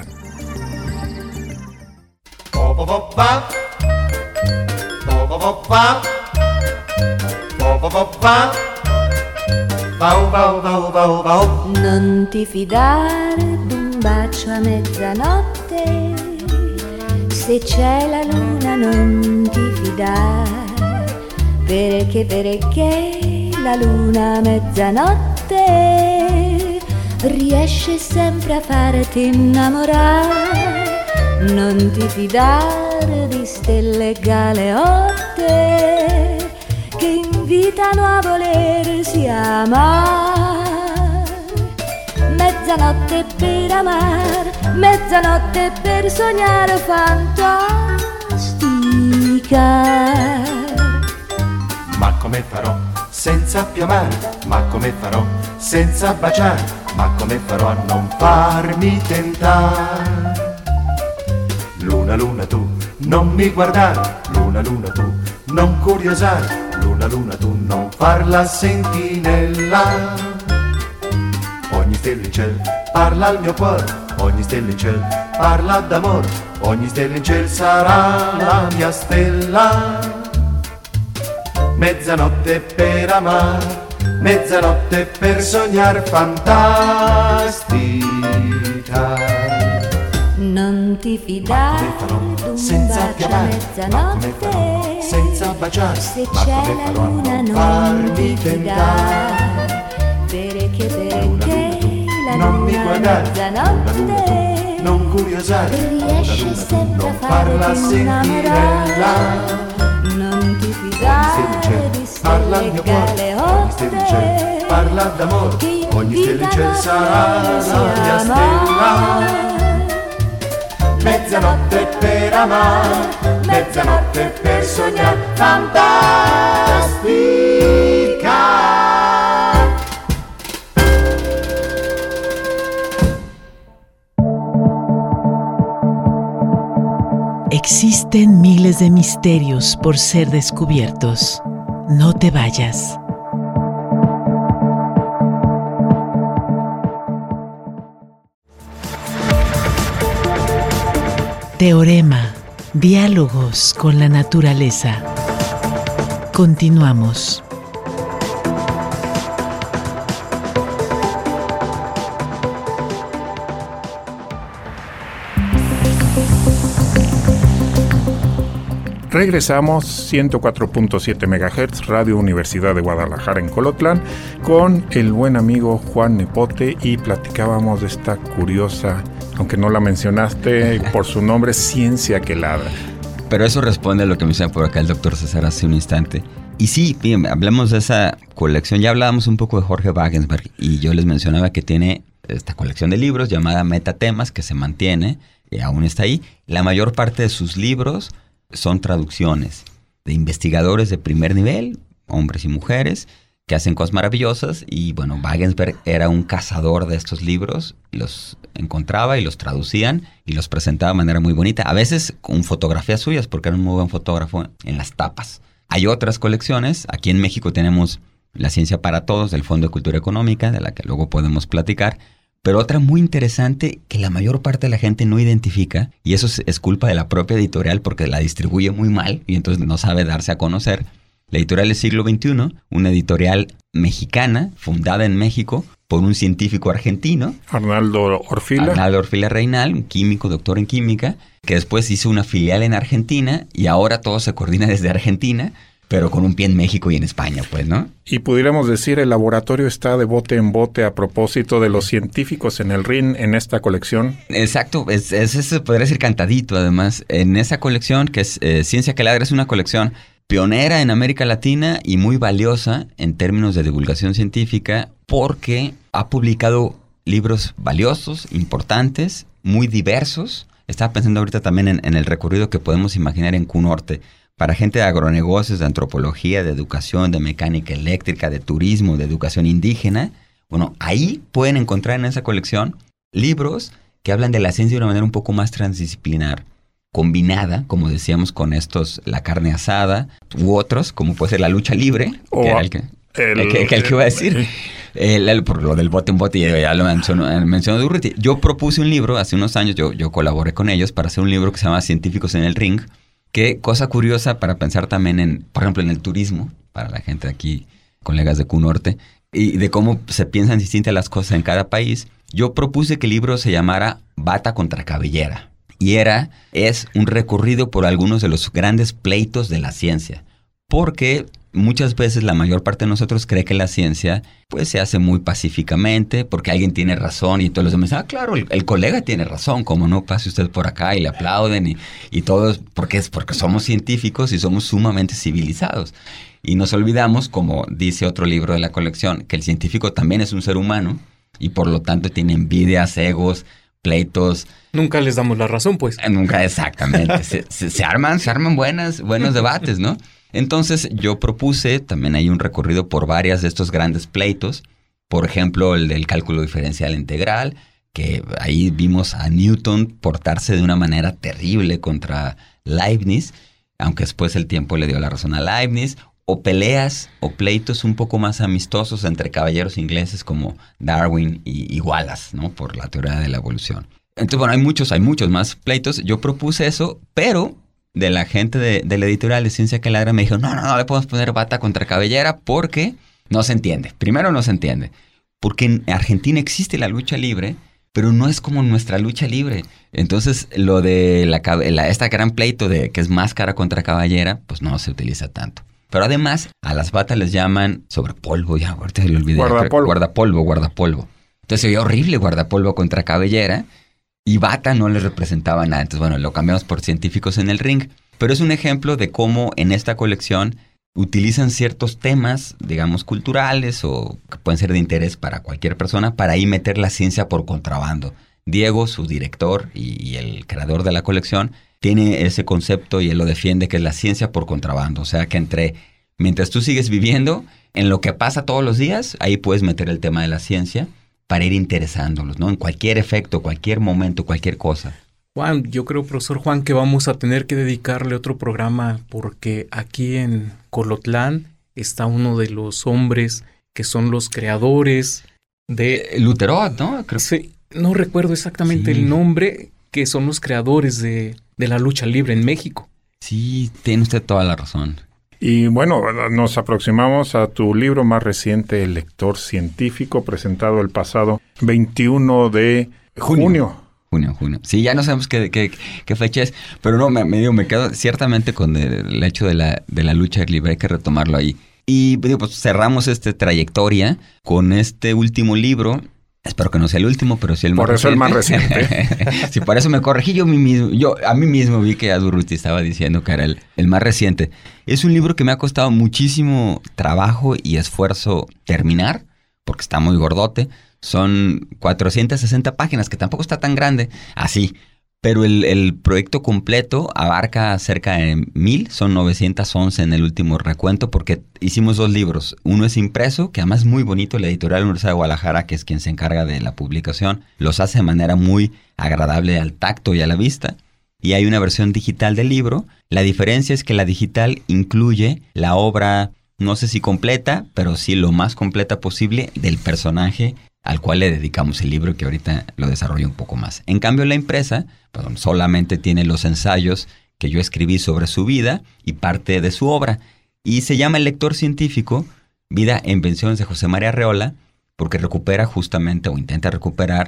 Non ti fidare d'un bacio a mezzanotte, se c'è la luna non ti fidare, perché perché la luna a mezzanotte riesce sempre a farti innamorare. Non ti fidare di stelle galeotte che invitano a volersi amare. Mezzanotte per amare, mezzanotte per sognare fantastica. Ma come farò senza più amare? Ma come farò senza baciare? Ma come farò a non farmi tentare? Luna, luna tu, non mi guardare. Luna, luna tu, non curiosare. Luna, luna tu, non farla sentinella. Ogni stella in ciel parla al mio cuore. Ogni stella in ciel parla d'amore. Ogni stella in ciel sarà la mia stella. Mezzanotte per amare, mezzanotte per sognare fantastica. Non ti fidare d'un senza bacio a mezzanotte, senza baciare, se ma c'è come la farò a luna non non farmi ti tentare? fidare, perché Luna, perché luna, la non mi luna a guardare. Luna, luna, mezzanotte tu, non curiosare. Luna, riesce luna, tu, sempre a non farla farti sentinella. innamorare. Non ti fidare di Parla al stelle mio cuore, ogni stella in ciel galeotte parla d'amore. che Ogni stella in ciel invitano sarà a la mia volersi stella. amare. Mezzanotte per amare, mezzanotte per sognare fantastica. Existen miles de misterios por ser descubiertos. No te vayas. Teorema. Diálogos con la naturaleza. Continuamos. Regresamos, ciento cuatro punto siete megahertz, Radio Universidad de Guadalajara en Colotlán, con el buen amigo Juan Nepote, y platicábamos de esta curiosa, aunque no la mencionaste por su nombre, ciencia que ladra. Pero eso responde a lo que me decía por acá el doctor César hace un instante. Y sí, bien, hablamos de esa colección, ya hablábamos un poco de Jorge Wagensberg, y yo les mencionaba que tiene esta colección de libros llamada Metatemas, que se mantiene, y aún está ahí. La mayor parte de sus libros son traducciones de investigadores de primer nivel, hombres y mujeres, que hacen cosas maravillosas. Y bueno, Wagensberg era un cazador de estos libros, los encontraba y los traducían y los presentaba de manera muy bonita, a veces con fotografías suyas, porque era un muy buen fotógrafo en las tapas. Hay otras colecciones. Aquí en México tenemos La Ciencia para Todos, del Fondo de Cultura Económica, de la que luego podemos platicar. Pero otra muy interesante que la mayor parte de la gente no identifica, y eso es, es culpa de la propia editorial porque la distribuye muy mal y entonces no sabe darse a conocer. La editorial es Siglo veintiuno, una editorial mexicana fundada en México por un científico argentino, Arnaldo Orfila. Arnaldo Orfila Reynal, un químico, doctor en química, que después hizo una filial en Argentina y ahora todo se coordina desde Argentina. pero con un pie en México y en España, pues, ¿no? Y pudiéramos decir, el laboratorio está de bote en bote a propósito de los científicos en el R I N en esta colección. Exacto, es, es, es podría ser cantadito, además. En esa colección, que es eh, Ciencia que Ladra, es una colección pionera en América Latina y muy valiosa en términos de divulgación científica porque ha publicado libros valiosos, importantes, muy diversos. Estaba pensando ahorita también en, en el recorrido que podemos imaginar en Q Norte para gente de agronegocios, de antropología, de educación, de mecánica eléctrica, de turismo, de educación indígena. Bueno, ahí pueden encontrar en esa colección libros que hablan de la ciencia de una manera un poco más transdisciplinar, combinada, como decíamos, con estos, la carne asada, u otros, como puede ser la lucha libre, o que era el que, el, el que, el que, el que iba a decir. El, el, por lo del bote en bote, ya lo mencionó, mencionó Durruti. Yo propuse un libro hace unos años, yo, yo colaboré con ellos para hacer un libro que se llama Científicos en el Ring, que cosa curiosa para pensar también en, por ejemplo, en el turismo, para la gente aquí, colegas de Q Norte, y de cómo se piensan distintas las cosas en cada país. Yo propuse que el libro se llamara Bata contra Cabellera. Y era, es un recorrido por algunos de los grandes pleitos de la ciencia. Porque muchas veces la mayor parte de nosotros cree que la ciencia pues se hace muy pacíficamente porque alguien tiene razón y todos los demás, ah, claro, el, el colega tiene razón, como no, pase usted por acá y le aplauden y, y todos, porque es porque somos científicos y somos sumamente civilizados. Y nos olvidamos, como dice otro libro de la colección, que el científico también es un ser humano y por lo tanto tiene envidias, egos, pleitos. Nunca les damos la razón, pues. Nunca, exactamente. se, se, se arman, se arman buenas, buenos debates, ¿no? Entonces yo propuse, también hay un recorrido por varias de estos grandes pleitos, por ejemplo el del cálculo diferencial integral, que ahí vimos a Newton portarse de una manera terrible contra Leibniz, aunque después el tiempo le dio la razón a Leibniz, o peleas o pleitos un poco más amistosos entre caballeros ingleses como Darwin y, y Wallace, ¿no? Por la teoría de la evolución. Entonces, bueno, hay muchos, hay muchos más pleitos. Yo propuse eso, pero de la gente de, de la editorial de Ciencia que Ladra me dijo, no, no, no le podemos poner bata contra cabellera porque no se entiende. Primero no se entiende. Porque en Argentina existe la lucha libre, pero no es como nuestra lucha libre. Entonces, lo de la, la esta gran pleito de que es máscara contra cabellera, pues no se utiliza tanto. Pero además, a las batas les llaman sobrepolvo, ya, ahorita se le olvidé. Guardapolvo. Guardapolvo, guardapolvo. Entonces se veía horrible guardapolvo contra cabellera y bata no les representaba nada. Entonces, bueno, lo cambiamos por científicos en el ring. Pero es un ejemplo de cómo en esta colección utilizan ciertos temas, digamos, culturales o que pueden ser de interés para cualquier persona para ahí meter la ciencia por contrabando. Diego, su director y, y el creador de la colección, tiene ese concepto y él lo defiende, que es la ciencia por contrabando. O sea, que entre, mientras tú sigues viviendo, en lo que pasa todos los días, ahí puedes meter el tema de la ciencia para ir interesándolos, ¿no? En cualquier efecto, cualquier momento, cualquier cosa. Juan, yo creo, profesor Juan, que vamos a tener que dedicarle otro programa porque aquí en Colotlán está uno de los hombres que son los creadores de... Luterot, ¿no? Creo... Sí, no recuerdo exactamente sí. el nombre, que son los creadores de, de la lucha libre en México. Sí, tiene usted toda la razón. Y bueno, nos aproximamos a tu libro más reciente, El lector científico, presentado el pasado veintiuno de junio. Junio, junio. Sí, ya no sabemos qué, qué, qué fecha es, pero no, me, me, digo, me quedo ciertamente con el, el hecho de la, de la lucha libre, hay que retomarlo ahí. Y digo, pues cerramos esta trayectoria con este último libro. Espero que no sea el último, pero sí el más por eso reciente. el más reciente. Sí, por eso me corregí yo a mí mismo. Yo a mí mismo vi que Durruti estaba diciendo que era el, el más reciente. Es un libro que me ha costado muchísimo trabajo y esfuerzo terminar, porque está muy gordote. Son cuatrocientas sesenta páginas, que tampoco está tan grande, así. Pero el, el proyecto completo abarca cerca de mil, son novecientas once en el último recuento, porque hicimos dos libros. Uno es impreso, que además es muy bonito, la editorial Universidad de Guadalajara, que es quien se encarga de la publicación, los hace de manera muy agradable al tacto y a la vista. Y hay una versión digital del libro. La diferencia es que la digital incluye la obra, no sé si completa, pero sí lo más completa posible del personaje al cual le dedicamos el libro, que ahorita lo desarrollo un poco más. En cambio, la impresa, perdón, solamente tiene los ensayos que yo escribí sobre su vida y parte de su obra. Y se llama El lector científico, Vida e Invenciones de José María Arreola, porque recupera justamente o intenta recuperar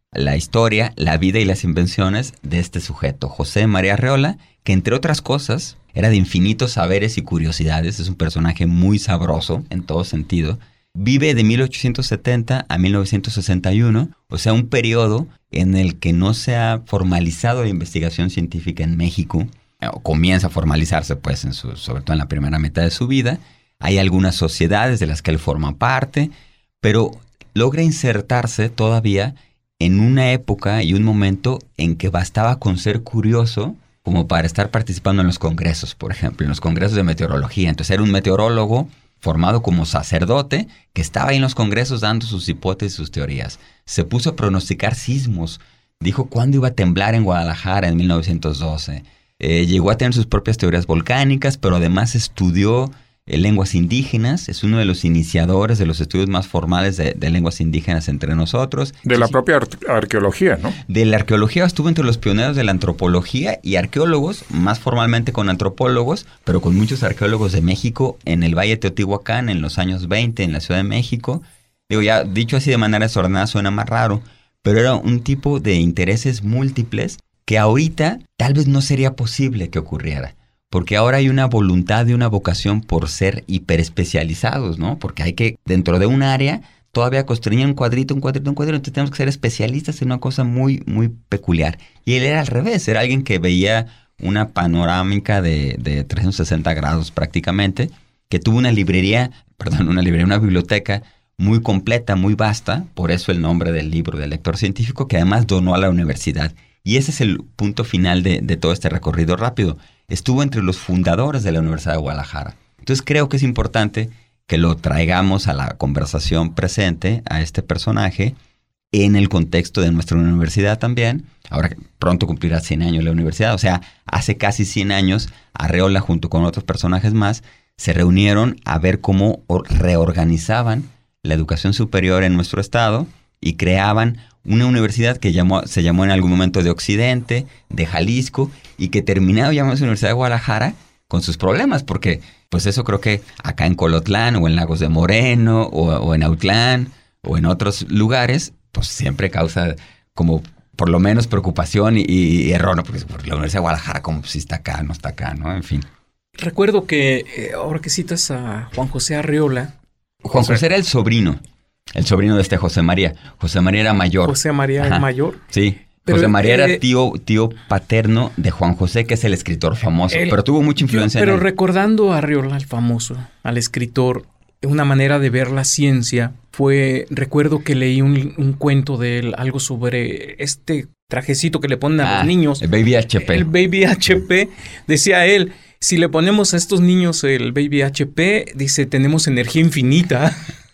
la historia, la vida y las invenciones de este sujeto, José María Arreola, que entre otras cosas era de infinitos saberes y curiosidades. Es un personaje muy sabroso en todo sentido. Vive de mil ochocientos setenta a mil novecientos sesenta y uno, o sea, un periodo en el que no se ha formalizado la investigación científica en México. O comienza a formalizarse, pues, en su, sobre todo en la primera mitad de su vida. Hay algunas sociedades de las que él forma parte, pero logra insertarse todavía en una época y un momento en que bastaba con ser curioso como para estar participando en los congresos, por ejemplo, en los congresos de meteorología. Entonces era un meteorólogo formado como sacerdote que estaba ahí en los congresos dando sus hipótesis, sus teorías. Se puso a pronosticar sismos. Dijo cuándo iba a temblar en Guadalajara en mil novecientos doce. Eh, llegó a tener sus propias teorías volcánicas, pero además estudió eh, lenguas indígenas. Es uno de los iniciadores de los estudios más formales de, de lenguas indígenas entre nosotros. De la propia ar- arqueología, ¿no? De la arqueología estuvo entre los pioneros de la antropología y arqueólogos, más formalmente con antropólogos, pero con muchos arqueólogos de México en el Valle de Teotihuacán en los años veinte, en la Ciudad de México. Digo, ya dicho así de manera desordenada suena más raro, pero era un tipo de intereses múltiples que ahorita tal vez no sería posible que ocurriera, porque ahora hay una voluntad y una vocación por ser hiperespecializados, ¿no? Porque hay que, dentro de un área, todavía construir un cuadrito, un cuadrito, un cuadrito, entonces tenemos que ser especialistas en una cosa muy, muy peculiar. Y él era al revés, era alguien que veía una panorámica de, de trescientos sesenta grados prácticamente, que tuvo una librería, perdón, una librería, una biblioteca muy completa, muy vasta, por eso el nombre del libro del lector científico, que además donó a la universidad. Y ese es el punto final de, de todo este recorrido rápido. Estuvo entre los fundadores de la Universidad de Guadalajara. Entonces creo que es importante que lo traigamos a la conversación presente, a este personaje, en el contexto de nuestra universidad también. Ahora que pronto cumplirá cien años la universidad. O sea, hace casi cien años, Arreola junto con otros personajes más se reunieron a ver cómo reorganizaban la educación superior en nuestro estado y creaban una universidad que llamó, se llamó en algún momento de Occidente, de Jalisco, y que terminado llamándose Universidad de Guadalajara con sus problemas, porque pues eso creo que acá en Colotlán o en Lagos de Moreno o, o en Autlán o en otros lugares, pues siempre causa como por lo menos preocupación y, y error, ¿no? Porque la Universidad de Guadalajara como si está acá, no está acá, ¿no? En fin. Recuerdo que eh, ahora que citas a Juan José Arreola. Juan José era el sobrino. El sobrino de este José María. José María era mayor. José María era mayor. Sí. Pero, José María eh, era tío, tío paterno de Juan José, que es el escritor famoso. El, pero tuvo mucha influencia yo, pero en él. recordando a Arreola, al famoso, al escritor, una manera de ver la ciencia fue... Recuerdo que leí un, un cuento de él, algo sobre este trajecito que le ponen a ah, los niños. El Baby H P. El Baby H P. Decía él, si le ponemos a estos niños el Baby H P, dice, tenemos energía infinita.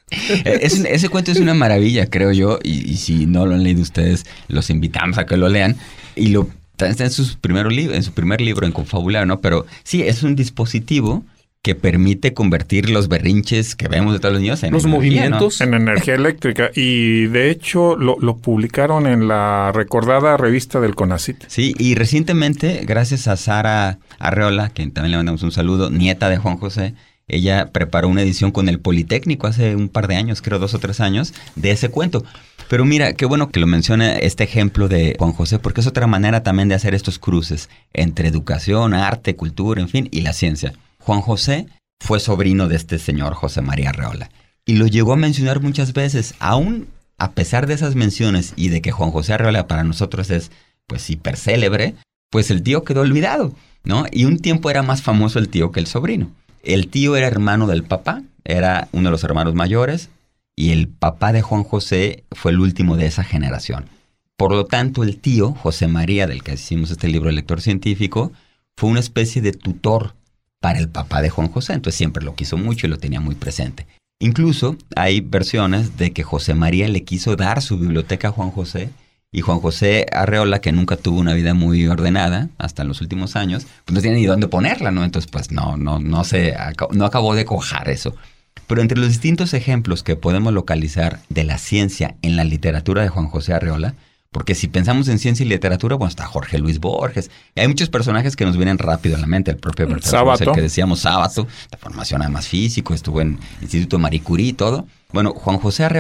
Es, ese cuento es una maravilla, creo yo, y, y si no lo han leído ustedes, los invitamos a que lo lean. Y lo está en, sus primeros li- en su primer libro, en Confabulario, ¿no? Pero sí, es un dispositivo que permite convertir los berrinches que vemos de todos los niños en los energía, movimientos. ¿no? En energía eléctrica. Y de hecho lo, lo publicaron en la recordada revista del CONACYT. Sí, y recientemente, gracias a Sara Arreola, quien también le mandamos un saludo, nieta de Juan José, ella preparó una edición con el Politécnico hace un par de años, creo dos o tres años, de ese cuento. Pero mira, qué bueno que lo menciona este ejemplo de Juan José, porque es otra manera también de hacer estos cruces entre educación, arte, cultura, en fin, y la ciencia. Juan José fue sobrino de este señor José María Arreola y lo llegó a mencionar muchas veces, aún a pesar de esas menciones y de que Juan José Arreola para nosotros es pues hiper célebre, pues el tío quedó olvidado, ¿no? Y un tiempo era más famoso el tío que el sobrino. El tío era hermano del papá, era uno de los hermanos mayores, y el papá de Juan José fue el último de esa generación. Por lo tanto, el tío, José María, del que hicimos este libro, El lector científico, fue una especie de tutor para el papá de Juan José, entonces siempre lo quiso mucho y lo tenía muy presente. Incluso hay versiones de que José María le quiso dar su biblioteca a Juan José, y Juan José Arreola, que nunca tuvo una vida muy ordenada hasta en los últimos años, pues no tiene ni dónde ponerla, ¿no? Entonces, pues no, no, no se, no acabó de cuajar eso. Pero entre los distintos ejemplos que podemos localizar de la ciencia en la literatura de Juan José Arreola, porque si pensamos en ciencia y literatura, bueno, está Jorge Luis Borges. Y hay muchos personajes que nos vienen rápido a la mente. El propio Sábato, el que decíamos Sábato, de formación además físico, estuvo en Instituto Marie Curie y todo. Bueno, Juan José Arreola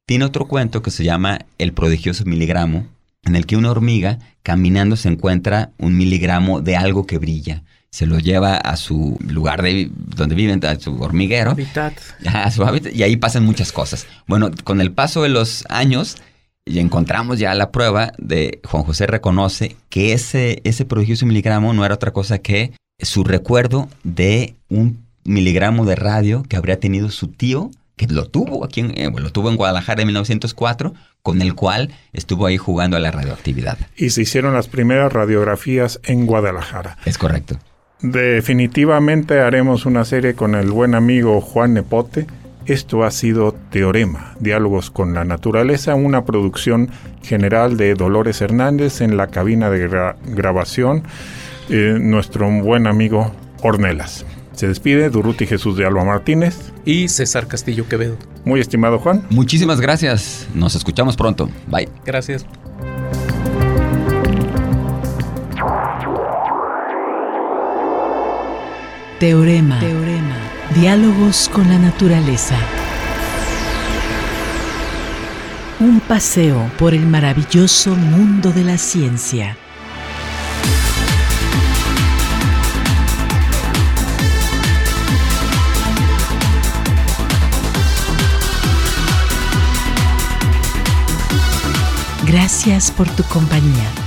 Tiene otro cuento que se llama El prodigioso miligramo, en el que una hormiga caminando se encuentra un miligramo de algo que brilla. Se lo lleva a su lugar de donde viven, a su hormiguero. Hábitat. A su hábitat, y ahí pasan muchas cosas. Bueno, con el paso de los años, y encontramos ya la prueba de Juan José reconoce que ese, ese prodigioso miligramo no era otra cosa que su recuerdo de un miligramo de radio que habría tenido su tío, que lo tuvo aquí en, eh, lo tuvo en Guadalajara en mil novecientos cuatro, con el cual estuvo ahí jugando a la radioactividad. Y se hicieron las primeras radiografías en Guadalajara. Es correcto. Definitivamente haremos una serie con el buen amigo Juan Nepote. Esto ha sido Teorema, Diálogos con la Naturaleza, una producción general de Dolores Hernández en la cabina de gra- grabación, eh, nuestro buen amigo Ornelas. Se despide Durruti Jesús de Alba Martínez. Y César Castillo Quevedo. Muy estimado Juan. Muchísimas gracias. Nos escuchamos pronto. Bye. Gracias. Teorema. Teorema. Diálogos con la naturaleza. Un paseo por el maravilloso mundo de la ciencia. Gracias por tu compañía.